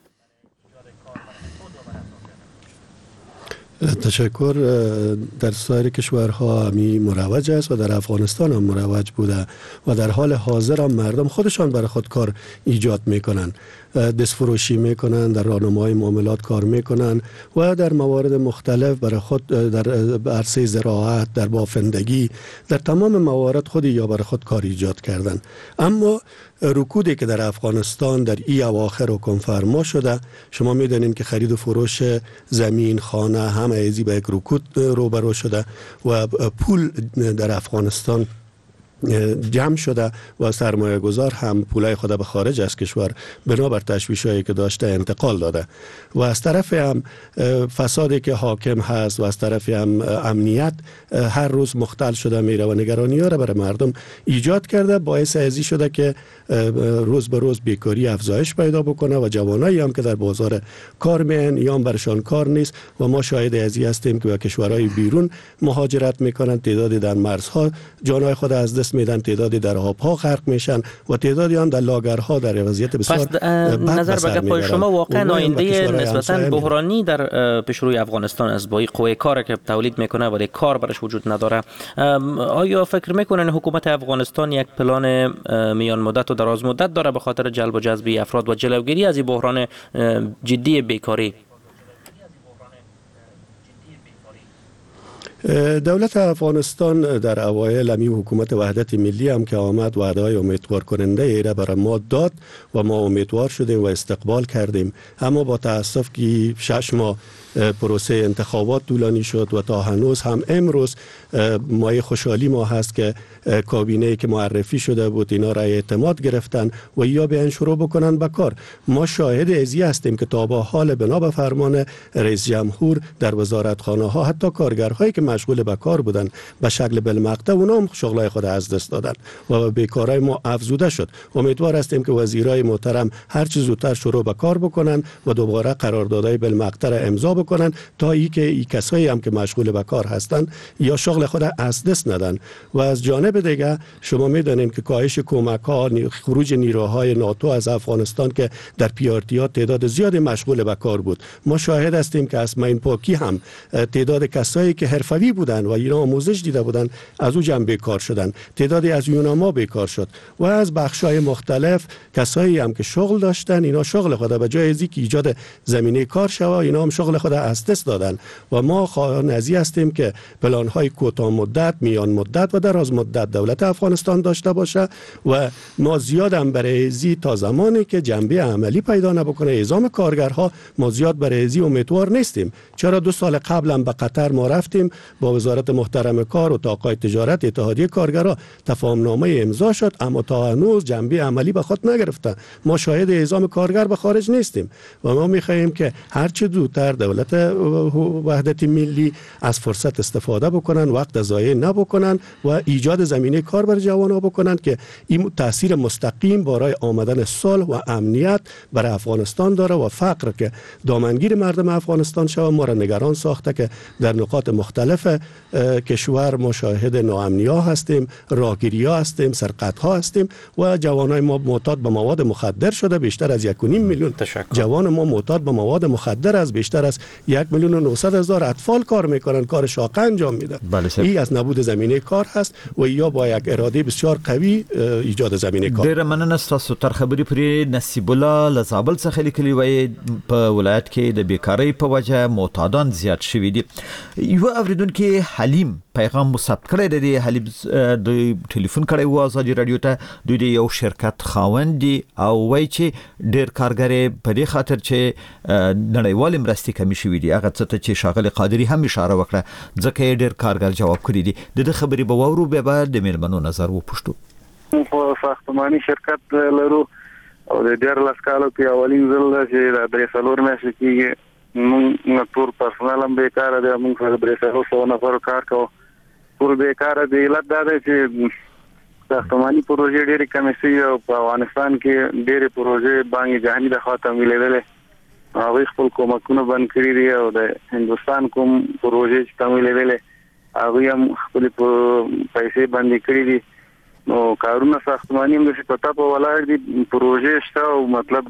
تشکر. در سایر کشورها همی مروج است و در افغانستان هم مروج بوده و در حال حاضر هم مردم خودشان برای خود کار ایجاد میکنن. دست فروشی میکنن، در راهنمای معاملات کار میکنن و در موارد مختلف برای خود در عرصه زراعت، در بافندگی، در تمام موارد خود یا برای خود کار ایجاد کردن. اما رکودی که در افغانستان در ای اواخر حکم فرما شده، شما میدونین که خرید و فروش زمین، خانه همه ایزی به یک رکود روبرو شده و پول در افغانستان جمع شده و سرمایه گذار هم پولای خود به خارج از کشور بنابر تشویشایی که داشته انتقال داده و از طرف هم فسادی که حاکم هست و از طرف هم امنیت هر روز مختل شده میره و نگرانی ها را برای مردم ایجاد کرده، باعث ازی شده که روز به روز بیکاری افزایش پیدا بکنه و جوانایی هم که در بازار کار میان یا هم برشان کار نیست و ما شاهد ازی هستیم که به کشورهای بیرون مهاجرت میکنن، تعدادی در مرزها جانهای خود از دست میدن، تعدادی در آبها غرق میشن و تعدادی هم در لاگرها در وضعیت بسیار بد نظر به گپ شما واقعا آینده نسبتا بحرانی در پیشروی افغانستان از با قوه کار که تولید میکنه و کار برش وجود نداره. آیا فکر میکنن حکومت افغانستان یک پلان میان مدت و دراز مدت داره به خاطر جلب و جذب افراد و جلوگیری از این بحران جدی بیکاری؟ دولت افغانستان در اوایل امی حکومت وحدت ملی هم که آمد وعده های امیدوار کننده ایره برای ما داد و ما امیدوار شدیم و استقبال کردیم، اما با تاسف که شش ماه پروسه انتخابات طولانی شد و تا هنوز هم امروز مایه خوشحالی ما هست که کابینه که معرفی شده بود اینا را اعتماد گرفتن و یا بیان شروع بکنن به کار. ما شاهد ازی هستیم که تا با حال بنا به فرمان رئیس جمهور در وزارتخانه ها حتی کارگرهایی که مشغول به کار بودن به شکل بالمقطع اونا هم شغلای خود از دست دادن و بیکاری ما افزوده شد. امیدوار هستیم که وزیرای محترم هر چه زودتر شروع به کار بکنن و دوباره قراردادهای بالمقطع را امضا بکنن تا ای که ای کسایی هم که مشغول به کار هستن یا شغل خود از دست ندن. و از جانب دیگه شما میدونین که کاهش کمک ها، خروج نیروهای ناتو از افغانستان که در پیارتی تعداد زیادی مشغول به کار بود، ما شاهد هستیم که از مین پاکی هم تعداد کسایی که حرفوی بودن و اینا آموزش دیده بودن از او جنب بیکار شدن، تعدادی از یوناما بیکار شد و از بخش‌های مختلف کسایی هم که شغل داشتن اینا شغل خود به جای از اینکه ایجاد زمینه کار شوه اینا هم شغل خود از دست دادن و ما خواهان ازی هستیم که پلان‌های کوتاه مدت، میان مدت و دراز مدت دولت افغانستان داشته باشه و ما زیاد هم برای ازی تا زمانی که جنبه عملی پیدا نبکنه اعزام کارگرها ما زیاد برای ازی امیدوار نیستیم. چرا دو سال قبل هم به قطر ما رفتیم با وزارت محترم کار و طاقای تجارت اتحادیه کارگرها تفاهم نامه امضا شد اما تا هنوز جنبه عملی به خود نگرفته. ما شاهد اعزام کارگر به خارج نیستیم و ما می‌خواهیم که هر چه زودتر دولت وحدت ملی از فرصت استفاده بکنن، وقت ضایع نبکنن و ایجاد زمینه کار بر جوانان بکنن که این تاثیر مستقیم برای آمدن صلح و امنیت برای افغانستان داره و فقر که دامنگیر مردم افغانستان شود ما را نگران ساخته که در نقاط مختلف کشور مشاهد ناامنی‌ها هستیم، راهگیری‌ها هستیم، سرقت‌ها هستیم و جوانای ما معتاد به مواد مخدر شده. بیشتر از یک و نیم میلیون جوان ما معتاد به مواد مخدر از بیشتر از یک میلیون و نهصد هزار اطفال کار میکنن، کار شاقه انجام میدن. این از نبود زمینه کار هست و یا با یک اراده بسیار قوی ایجاد زمینه کار. ډیر مننه تاسو تر خبرې پرې. نصیب الله لزابل څخه لیکلی وای په ولایت کې د بیکاری په وجه معتادان زیات شوي دي. یو اوریدونکو حلیم پیغام مثبت کړی دی. حلیم د ټلیفون کړی و ازادي رادیو ته. دوی د یو شرکت خاوند دي او وای چې ډیر کارګر په دې خاطر چې نړیوال مرستې کمی شوي دي. هغه څه ته چې شاغل قادری هم اشاره وکړه ځکه ډیر کارګر جواب کړی دي. د خبرې به وورو به بعد د میرمنو نظر و پښتو. په ساختماني شرکت لرو او د ډیر لاس کالو کې اولین ځل چې د برېسالور میاشتې کې موږ ټول پرسونل هم بیکاره دي، موږ په برېسالور سو نفر کار کوو ټول بیکاره دي. علت دا دی چې ساختماني پروژې ډېرې کمې شوي او په افغانستان کې ډېرې پروژې بانک جهاني د خوا تمویلېدلې، هغوی خپل کومکونه بند کړي دي او د هندوستان کوم پروژې چې تمویلېدلې هغوی هم خپلې پیسې بندې کړي دي. نو کارونه ساختماني هم داسې په ټپه ولاړ دي، پروژې شته او مطلب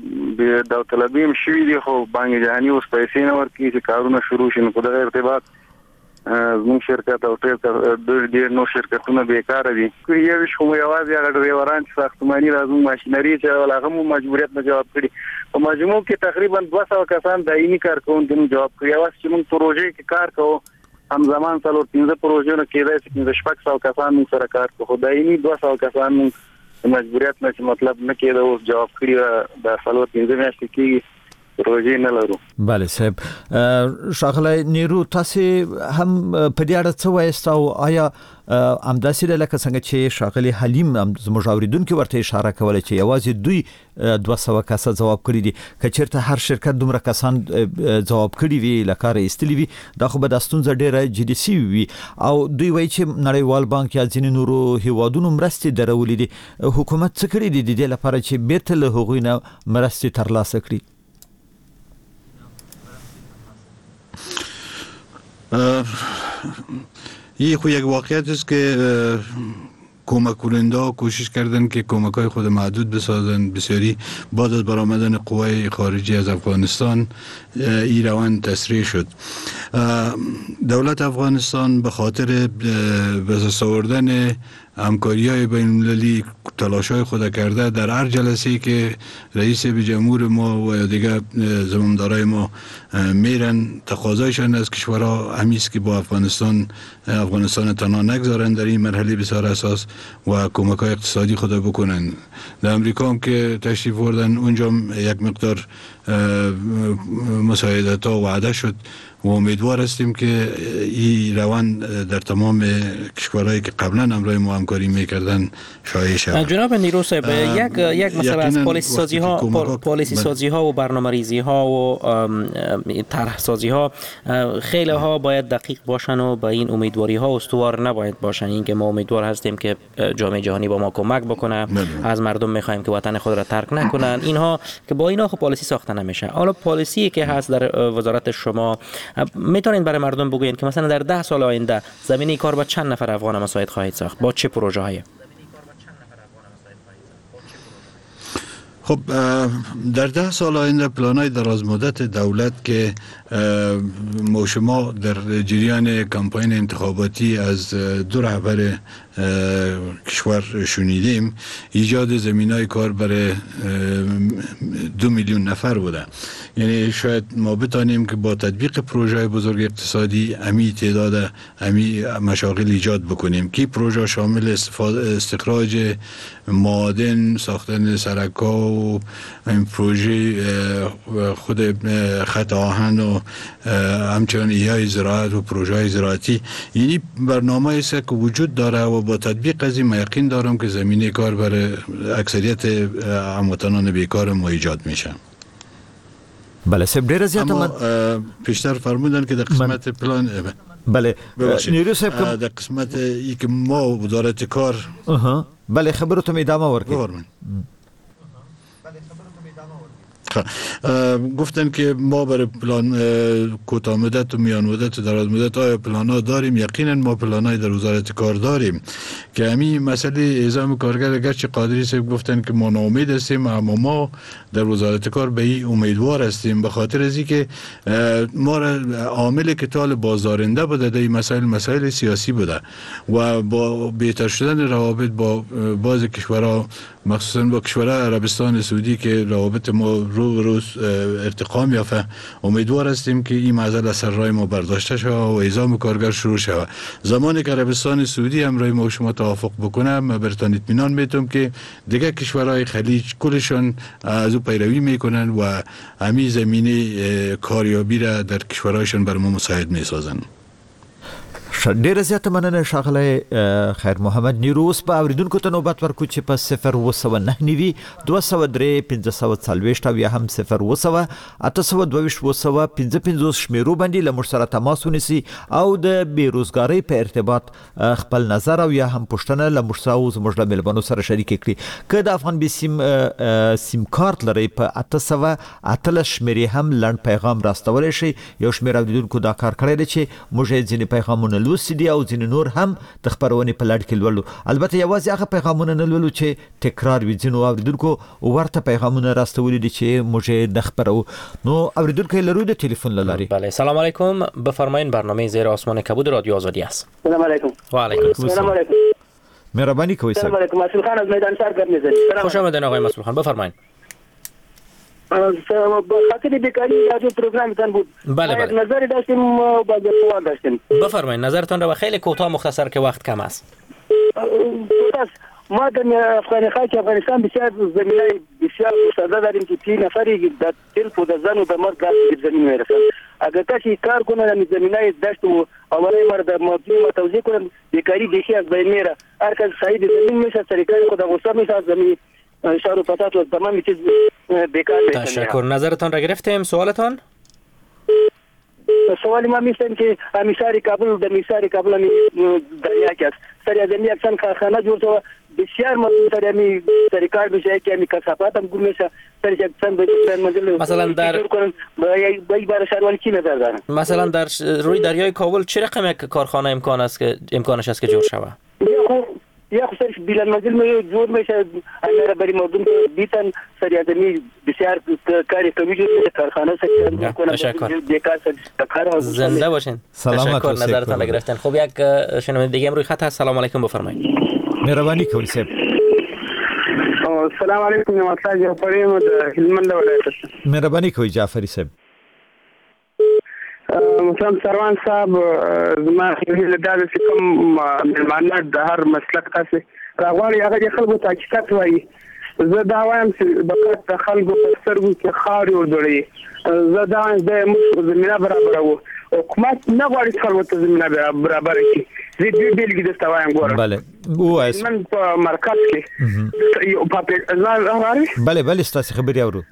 داوطلبي هم شوي دي خو بانک جهاني اوس پیسې نه ورکوي چې کارونه شروع شي. نو په دغه ارتباط زموږ شرکت او ټول ډېر نو شرکتونه بیکاره دي. یو شی کوم یوازې هغه ډرایوران چې ساختماني راځي ماشينري چې هغه مو مجبوریت نه جواب کړي. په مجموع کې تقریبا دوه سوه کسان دایمي کارکونکي جواب کړي. اوس چې موږ پروژې کې کار کوو همزمان څلور پنځه پروژې نه کېدای چې پنځه شپږ سوه کسان موږ سره کار کوو. دایمي دوه سوه کسان مجبوریت نه چې مطلب نه کېده اوس جواب کړي د څلور پنځه میاشتې کې پروژې نه لرو. بله صاحب شاغله نیرو تاسو هم په دې اړه څه وایست او آیا امداسي لکه څنګه چې شاغلی حلیم زموږ اوریدونکو ورته اشاره کوله چې یوازې دوی دوه سوه کسه جواب کړی دي که چیرته هر شرکت دومره کسان جواب کړی وي لکه ایستلی وي دا خو به د ستونزه ډیره جدي سی وي او دوی وایي چې نړیوال بانک یا ځینې نورو هیوادونو مرستې درولې دي. حکومت څه کړی دي د دې لپاره چې بیرته له هغوی نه مرستې ترلاسه کړي؟ یه خو یک واقعیت است که کمک کننده ها کوشش کردن که کمک های خود محدود بسازن. بسیاری بعد از برآمدن قوای خارجی از افغانستان این روند تسریع شد. دولت افغانستان به خاطر به دست آوردن همکاری های بین المللی تلاش های خود کرده در هر جلسه‌ای که رئیس جمهور ما و یا دیگه زمامدارای ما میرن تقاضایشان از کشورها همیست که با افغانستان افغانستان تنها نگذارن در این مرحله بسیار اساس و کمک های اقتصادی خود بکنن. در امریکا هم که تشریف بردن اونجا یک مقدار مساعدت ها وعده شد و امیدوار هستیم که این روند در تمام کشورهایی که قبلا همراه ما همکاری میکردن شایع شود. جناب نیرو صاحب یک یک مسئله از پالیسی سازی ها پالیسی سازی ها و برنامه‌ریزی ها و طرح سازی ها خیلی ها باید دقیق باشن و با این امیدواری ها استوار نباید باشن. این که ما امیدوار هستیم که جامعه جهانی با ما کمک بکنه، از مردم میخوایم که وطن خود را ترک نکنن، اینها که با اینا خب پالیسی ساخته نمیشه. حالا پالیسی که هست در وزارت شما میتونین برای مردم بگوین که مثلا در ده سال آینده زمینه کار با چند نفر افغان مساعد خواهید ساخت؟ با چه پروژه هایی؟ خب در ده سال آینده پلان‌های دراز مدت دولت که ما شما در جریان کمپاین انتخاباتی از دو رهبر کشور شنیدیم ایجاد زمینای کار برای دو میلیون نفر بوده. یعنی شاید ما بتانیم که با تطبیق پروژه بزرگ اقتصادی امی تعداد امی مشاغل ایجاد بکنیم که پروژه شامل استخراج معادن، ساختن سرک‌ها و این پروژه خود خط آهن و همچنان ایهای زراعت و پروژه های زراعتی، یعنی برنامه است که وجود داره و با تطبیق از این یقین دارم که زمینه کار برای اکثریت هموطنان بیکار ما ایجاد میشه. بله سب ډیر زیاته اما پیشتر فرمودن که در قسمت پلان بله نیرو صاحب کوم در قسمت ای که ما وزارت کار اها بله خبرتون ادامه ورکړئ. گفتن که ما برای پلان کوتاه مدت و میان مدت و دراز مدت آیا پلان ها داریم؟ یقینا ما پلان های در وزارت کار داریم که همین مسئله اعزام کارگر اگرچه قادری صاحب گفتن که ما ناامید هستیم اما ما در وزارت کار به این امیدوار هستیم به خاطر از اینکه ما عامل که طال بازدارنده بوده در این مسائل مسائل سیاسی بوده و با بهتر شدن روابط با بعض کشورها مخصوصا با کشورهای عربستان سعودی که روابط ما رو به روز ارتقا میافته امیدوار هستیم که این معضل از سر راه ما برداشته شود و اعزام کارگر شروع شود. زمانی که عربستان سعودی همراه ما شما توافق بکنه من برتان اطمینان میتونم که دیگه کشورهای خلیج کلشون از او پیروی میکنن و همین زمینه کاریابی را در کشورهایشان بر ما مساعد میسازن. ډیره زیاته مننه ښاغلی خیر محمد نیرو. اوس به اوریدونکو ته نوبت ورکړو چې په صفر اوه سوه نهه نوي دوه سوه درې پنځه سوه څلوېښت او یا هم صفر اوه سوه اته سوه دوه ویشت اوه سوه پنځه پنځوس شمیرو باندې له موږ سره تماس ونیسي او د بېروزګارۍ په ارتباط خپل نظر او یا هم پوښتنه له موږ سره او زموږ له میلمنو سره شریکې کړي. که د افغان بي سیم سیم کارت لرئ په اته سوه اتلس شمیرې هم لنډ پیغام راستولی شئ. یو شمېر اوریدونکو دا کار کړی دی چې موږ یې ځینې پیغامونه لوستي دي او ځینې نور هم د خبرونې په لړ کې لولو. البته یوازې هغه پیغامونه نه لولو چې تکرار وي، ځینو اوریدونکو ورته پیغامونه راستولي دي چې موږ نه خبرو. نو اوریدونکو لرو د ټلیفون لاري. بله سلام علیکم، بفرمایید برنامه زیر آسمان کبود رادیو آزادی است. سلام علیکم. و علیکم سلام علیکم. مهربانی کوی سلام علیکم. مسئول خان از میدان شهر گپ میزنید. خوش آمدید آقای مسئول خان، بفرمایید. خاطر بیکاری رادیو پروگرامتان بود. بله بله. نظری داشتیم و با سوال داشتیم. بفرمایید نظرتان را خیلی کوتاه مختصر که وقت کم است. ما در افغانستان که افغانستان بسیار زمینای بسیار گسترده داریم که تی نفری در تلف و در زن و در مرد در زمین میرسن. اگر کسی کار کنه در زمینای دشت و آواره مرد در موضوع ما توضیح کنن بیکاری دیشی از بین میره. هر کس صحیح زمین میشه سریکای خود غصه میشه از زمین شهر و پتات و تمام چیز بیکار میشه. تشکر. نظرتان را گرفتیم. سوالتان؟ سوال ما میشن که امیشاری کابل در میشاری کابل می دریا کې سره د می اکشن کارخانه جوړ شو بسیار مطلب سره می سرکار بشه که می کثافات هم ګورنه سره چې اکشن به منزل مثلا در بای بار شهروانی کی نظر دارن. مثلا در روی دریای کابل چه رقم یک کارخانه امکان است که امکانش است که جوړ شود؟ یا خو سر بیلان منزل می جوړ میشه امر بری مردم بیتن سره د می بسیار کاری کوي چې کارخانه سره کنه بیکار سره زنده باشین. سلامت باشین. نظرتان گرفتن. خب یک شنونده دیگه هم روی خط هست. سلام علیکم، بفرمایید. مهربانی کوي صاحب. سلام علیکم، نعمت الله جعفری مد هلمند ولایت. مهربانی کوي جعفری صاحب. محترم سروان صاحب زما هیله دا چې کوم ملمانه د هر مسلک تاسو راغوري هغه د خلکو ته حقیقت وایي. زه دا وایم چې د خلکو په سترګو کې خاورې وردړي. زه دا د زمينه برابرو حکومت نه غواړي خلکو ته زمينه برابر کړي. زه دې بیلګې د توایم ګورم. بله وایي من په مرکز کې یو په ځای بله بله ستاسو خبري اورو.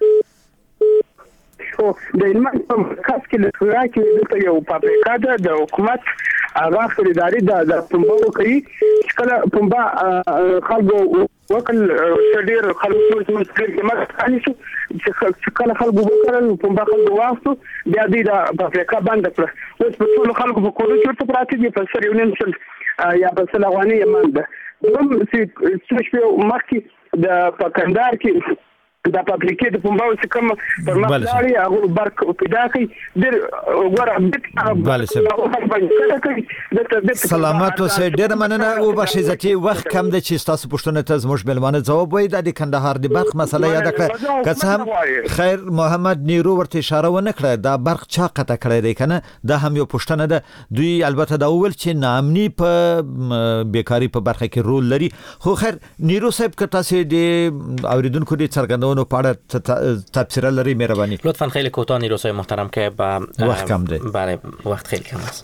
او د علم په مرکز کې د خوراکي د یو فابریکه ده د حکومت هغه خریداري د پمبو کوي. کله پمبا خلکو وکړ شډیر خلکو څه مسکر کې مخالي شو چې کله خلکو وکړل پمبا خلکو واسطو بیا دې د فابریکه بند کړ. اوس په ټول خلکو په کورو کې ورته پراته دي په سر یو نیم سل یا په سل افغاني یمن ده. نو چې څه شو مخکې د پکندار کې دا فابریکې د پمباو چې کوم پر مخالي هغه برق پیدا کوي د ګوره بله سلامت اوسئ. ډېر مننه. او بخښئ ځکه وخت کم دی چې تاسو پوښتنه ته زموږ ملمانه ځواب وایي. د کندهار د برق مسله یاد کړه که څه هم خیر محمد نیرو ورته اشاره ونه کړه دا برق چا قطع کړی دی کنه. دا هم یو پوښتنه ده. دوی البته دا وویل چې ناامني په بیکاری په برخه کې رول لري. خو خیر نیرو صاحب که تاسو د اوریدونکو د څرګندونو پاړه تفسیر لري مهرباني لطفا خیلی کوتاه نیرو صاحب محترم که با وقت کم ده. بله وقت خیلی کم است.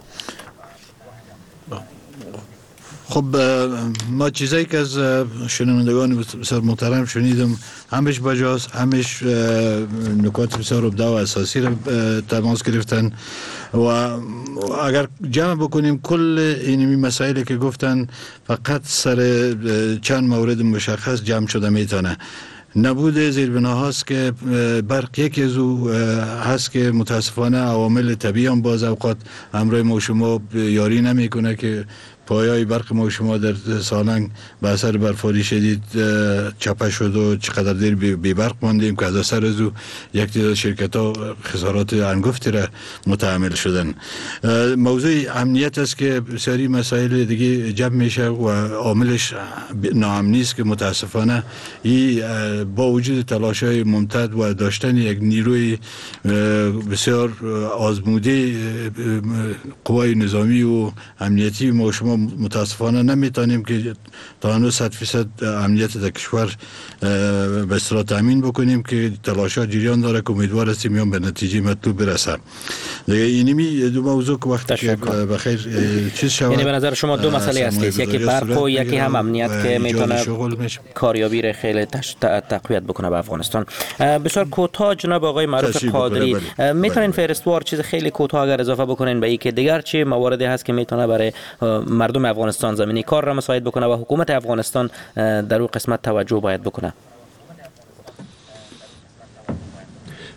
خب ما چیزایی که از شنوندگان بسیار محترم شنیدم همش بجاست، همش نکات بسیار ابداع و اساسی را تماس گرفتن و اگر جمع بکنیم کل اینمی مسائلی که گفتن فقط سر چند مورد مشخص جمع شده میتونه. نبود زیربناهاست که برق یکی از او هست که متاسفانه عوامل طبیعی هم باز اوقات همراه ما شما یاری نمیکنه که پایه‌ی برق ما شما در سالنگ به اثر برفاری شدید چپه شد و چقدر دیر بی برق ماندیم که از اثر از او یک تعداد شرکت‌ها خسارات انگفتی را متحمل شدن. موضوع امنیت است که بسیاری مسائل دیگه جمع میشه و عاملش ناامنی است که متاسفانه این با وجود تلاش‌های ممتد و داشتن یک نیروی بسیار آزموده قوای نظامی و امنیتی ما شما متاسفانه نمیتونیم که تا هنوز صد فیصد امنیت در کشور به اصطلاح تامین بکنیم که تلاشات جریان داره که امیدوار هستیم میان به نتیجه مطلوب برسه. دیگه اینمی دو موضوع که وقتی که بخیر چیز شود یعنی به نظر شما دو مسئله اصلی یکی برق و یکی هم امنیت که میتونه کاریابی را خیلی تقویت بکنه به افغانستان. بسیار کوتاه جناب آقای معروف قادری میتونین فهرستوار چیز خیلی کوتاه اگر اضافه بکنین به اینکه دیگر چه مواردی هست که میتونه برای مردم افغانستان زمینی کار را مساعد بکنه و حکومت افغانستان در اون قسمت توجه باید بکنه؟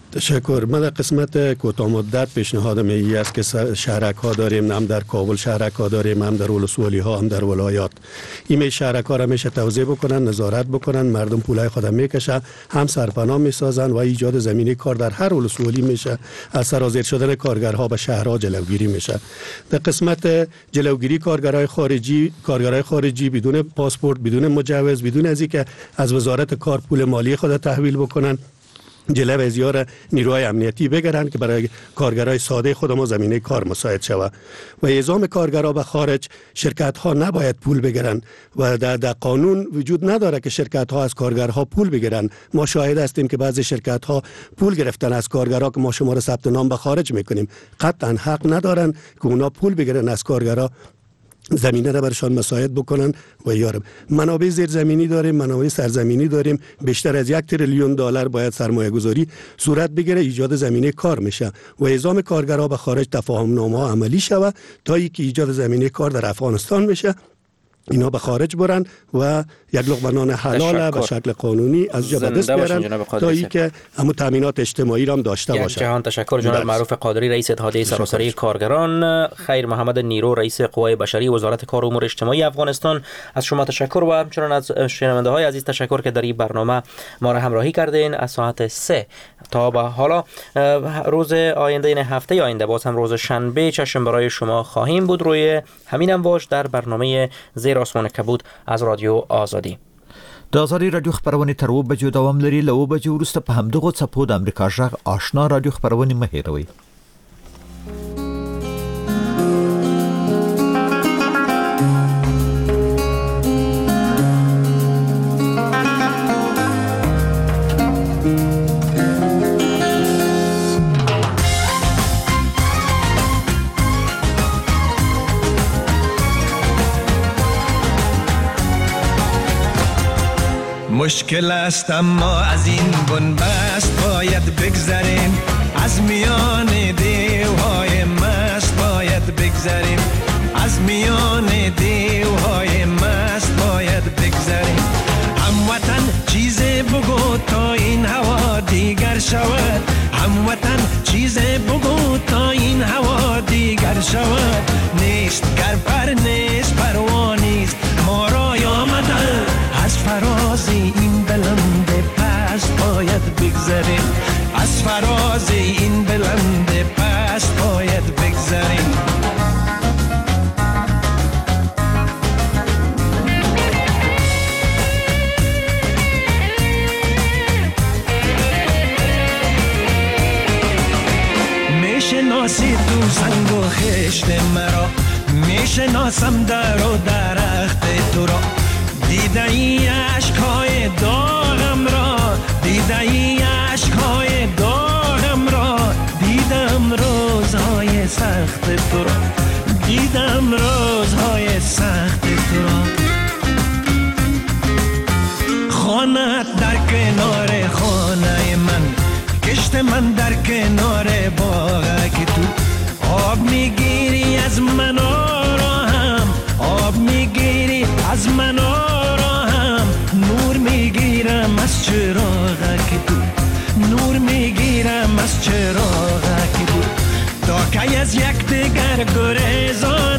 تشکر. من در قسمت کوتاه مدت پیشنهادم این است که شهرک ها داریم، هم در کابل شهرک ها داریم، هم در ولسوالی ها، هم در ولایات. این شهرک ها را میشه توزیع بکنن، نظارت بکنن، مردم پولای خودم میکشه، هم سرپناه میسازن و ایجاد زمینه کار در هر ولسوالی میشه. از سرازیر شدن کارگرها به شهرها جلوگیری میشه. در قسمت جلوگیری کارگرای خارجی، کارگرای خارجی بدون پاسپورت، بدون مجوز، بدون از اینکه از وزارت کار پول مالی خود تحویل بکنن، جلب ازیار نیروهای امنیتی بگیرن که برای کارگرای ساده خود ما زمینه کار مساعد شود. و اعزام کارگرها به خارج، شرکت ها نباید پول بگیرن و در, در قانون وجود نداره که شرکت ها از کارگرها پول بگیرن. ما شاهد هستیم که بعضی شرکت ها پول گرفتن از کارگرها که ما شما را ثبت نام به خارج میکنیم. قطعا حق ندارن که اونا پول بگیرن از کارگرها، زمینه را برشان مساعد بکنن. و یارم منابع زیرزمینی داریم، منابع سرزمینی داریم، بیشتر از یک تریلیون دلار باید سرمایه گذاری صورت بگیره، ایجاد زمینه کار میشه و اعزام کارگرها به خارج تفاهم نامه ها عملی شود تا اینکه ایجاد زمینه کار در افغانستان میشه، اینا به خارج برن و یک لقمه نان حلال به شکل قانونی از جا به دست بیارن تا اینکه همون تامینات اجتماعی را هم داشته باشن. جهان تشکر جناب معروف قادری، رئیس اتحادیه سراسری کارگران. خیر محمد نیرو، رئیس قوای بشری وزارت کار و امور اجتماعی افغانستان، از شما تشکر و همچنین از شنونده های عزیز تشکر که در این برنامه ما را همراهی کردین. از ساعت سه تا به حالا روز آینده، این هفته آینده باز هم روز شنبه چشم برای شما خواهیم بود روی همین امواج در برنامه زیر آسمان کبود از رادیو آزادی. د آزادي رادیو خبرونه تر و بجو دوام لري. له و بجو وروسته په همدغه څپو د امریکا غږ آشنا رادیو خبرونه مه هېروئ. مشکل است اما از این بنبست باید بگذریم، از میان دیوهای مست باید بگذریم، از میان دیوهای مست باید بگذریم. هموطن چیز بگو تا این هوا دیگر شود، هموطن چیز بگو تا این هوا دیگر شود. نیست گر پر نیست پروانیست ما را آمده، از فراز این بلند پست باید بگذریم، از فراز این بلند پست باید بگذریم. میشناسی تو سنگ و خشت مرا، میشناسم در و درخت تو را، دیده ای عشقهای داغم را، دیده ای عشقهای داغم را، دیدم روزهای سخت تو را، دیدم روزهای سخت تو را. خانت در کنار خانه من، کشت من در کنار باغ که تو آب میگیری از من آرام، آب میگیری از من آرام، نور میگیرم از چراغ که تو، نور میگیرم از چراغ که تو. تا که از یک دیگر گریزان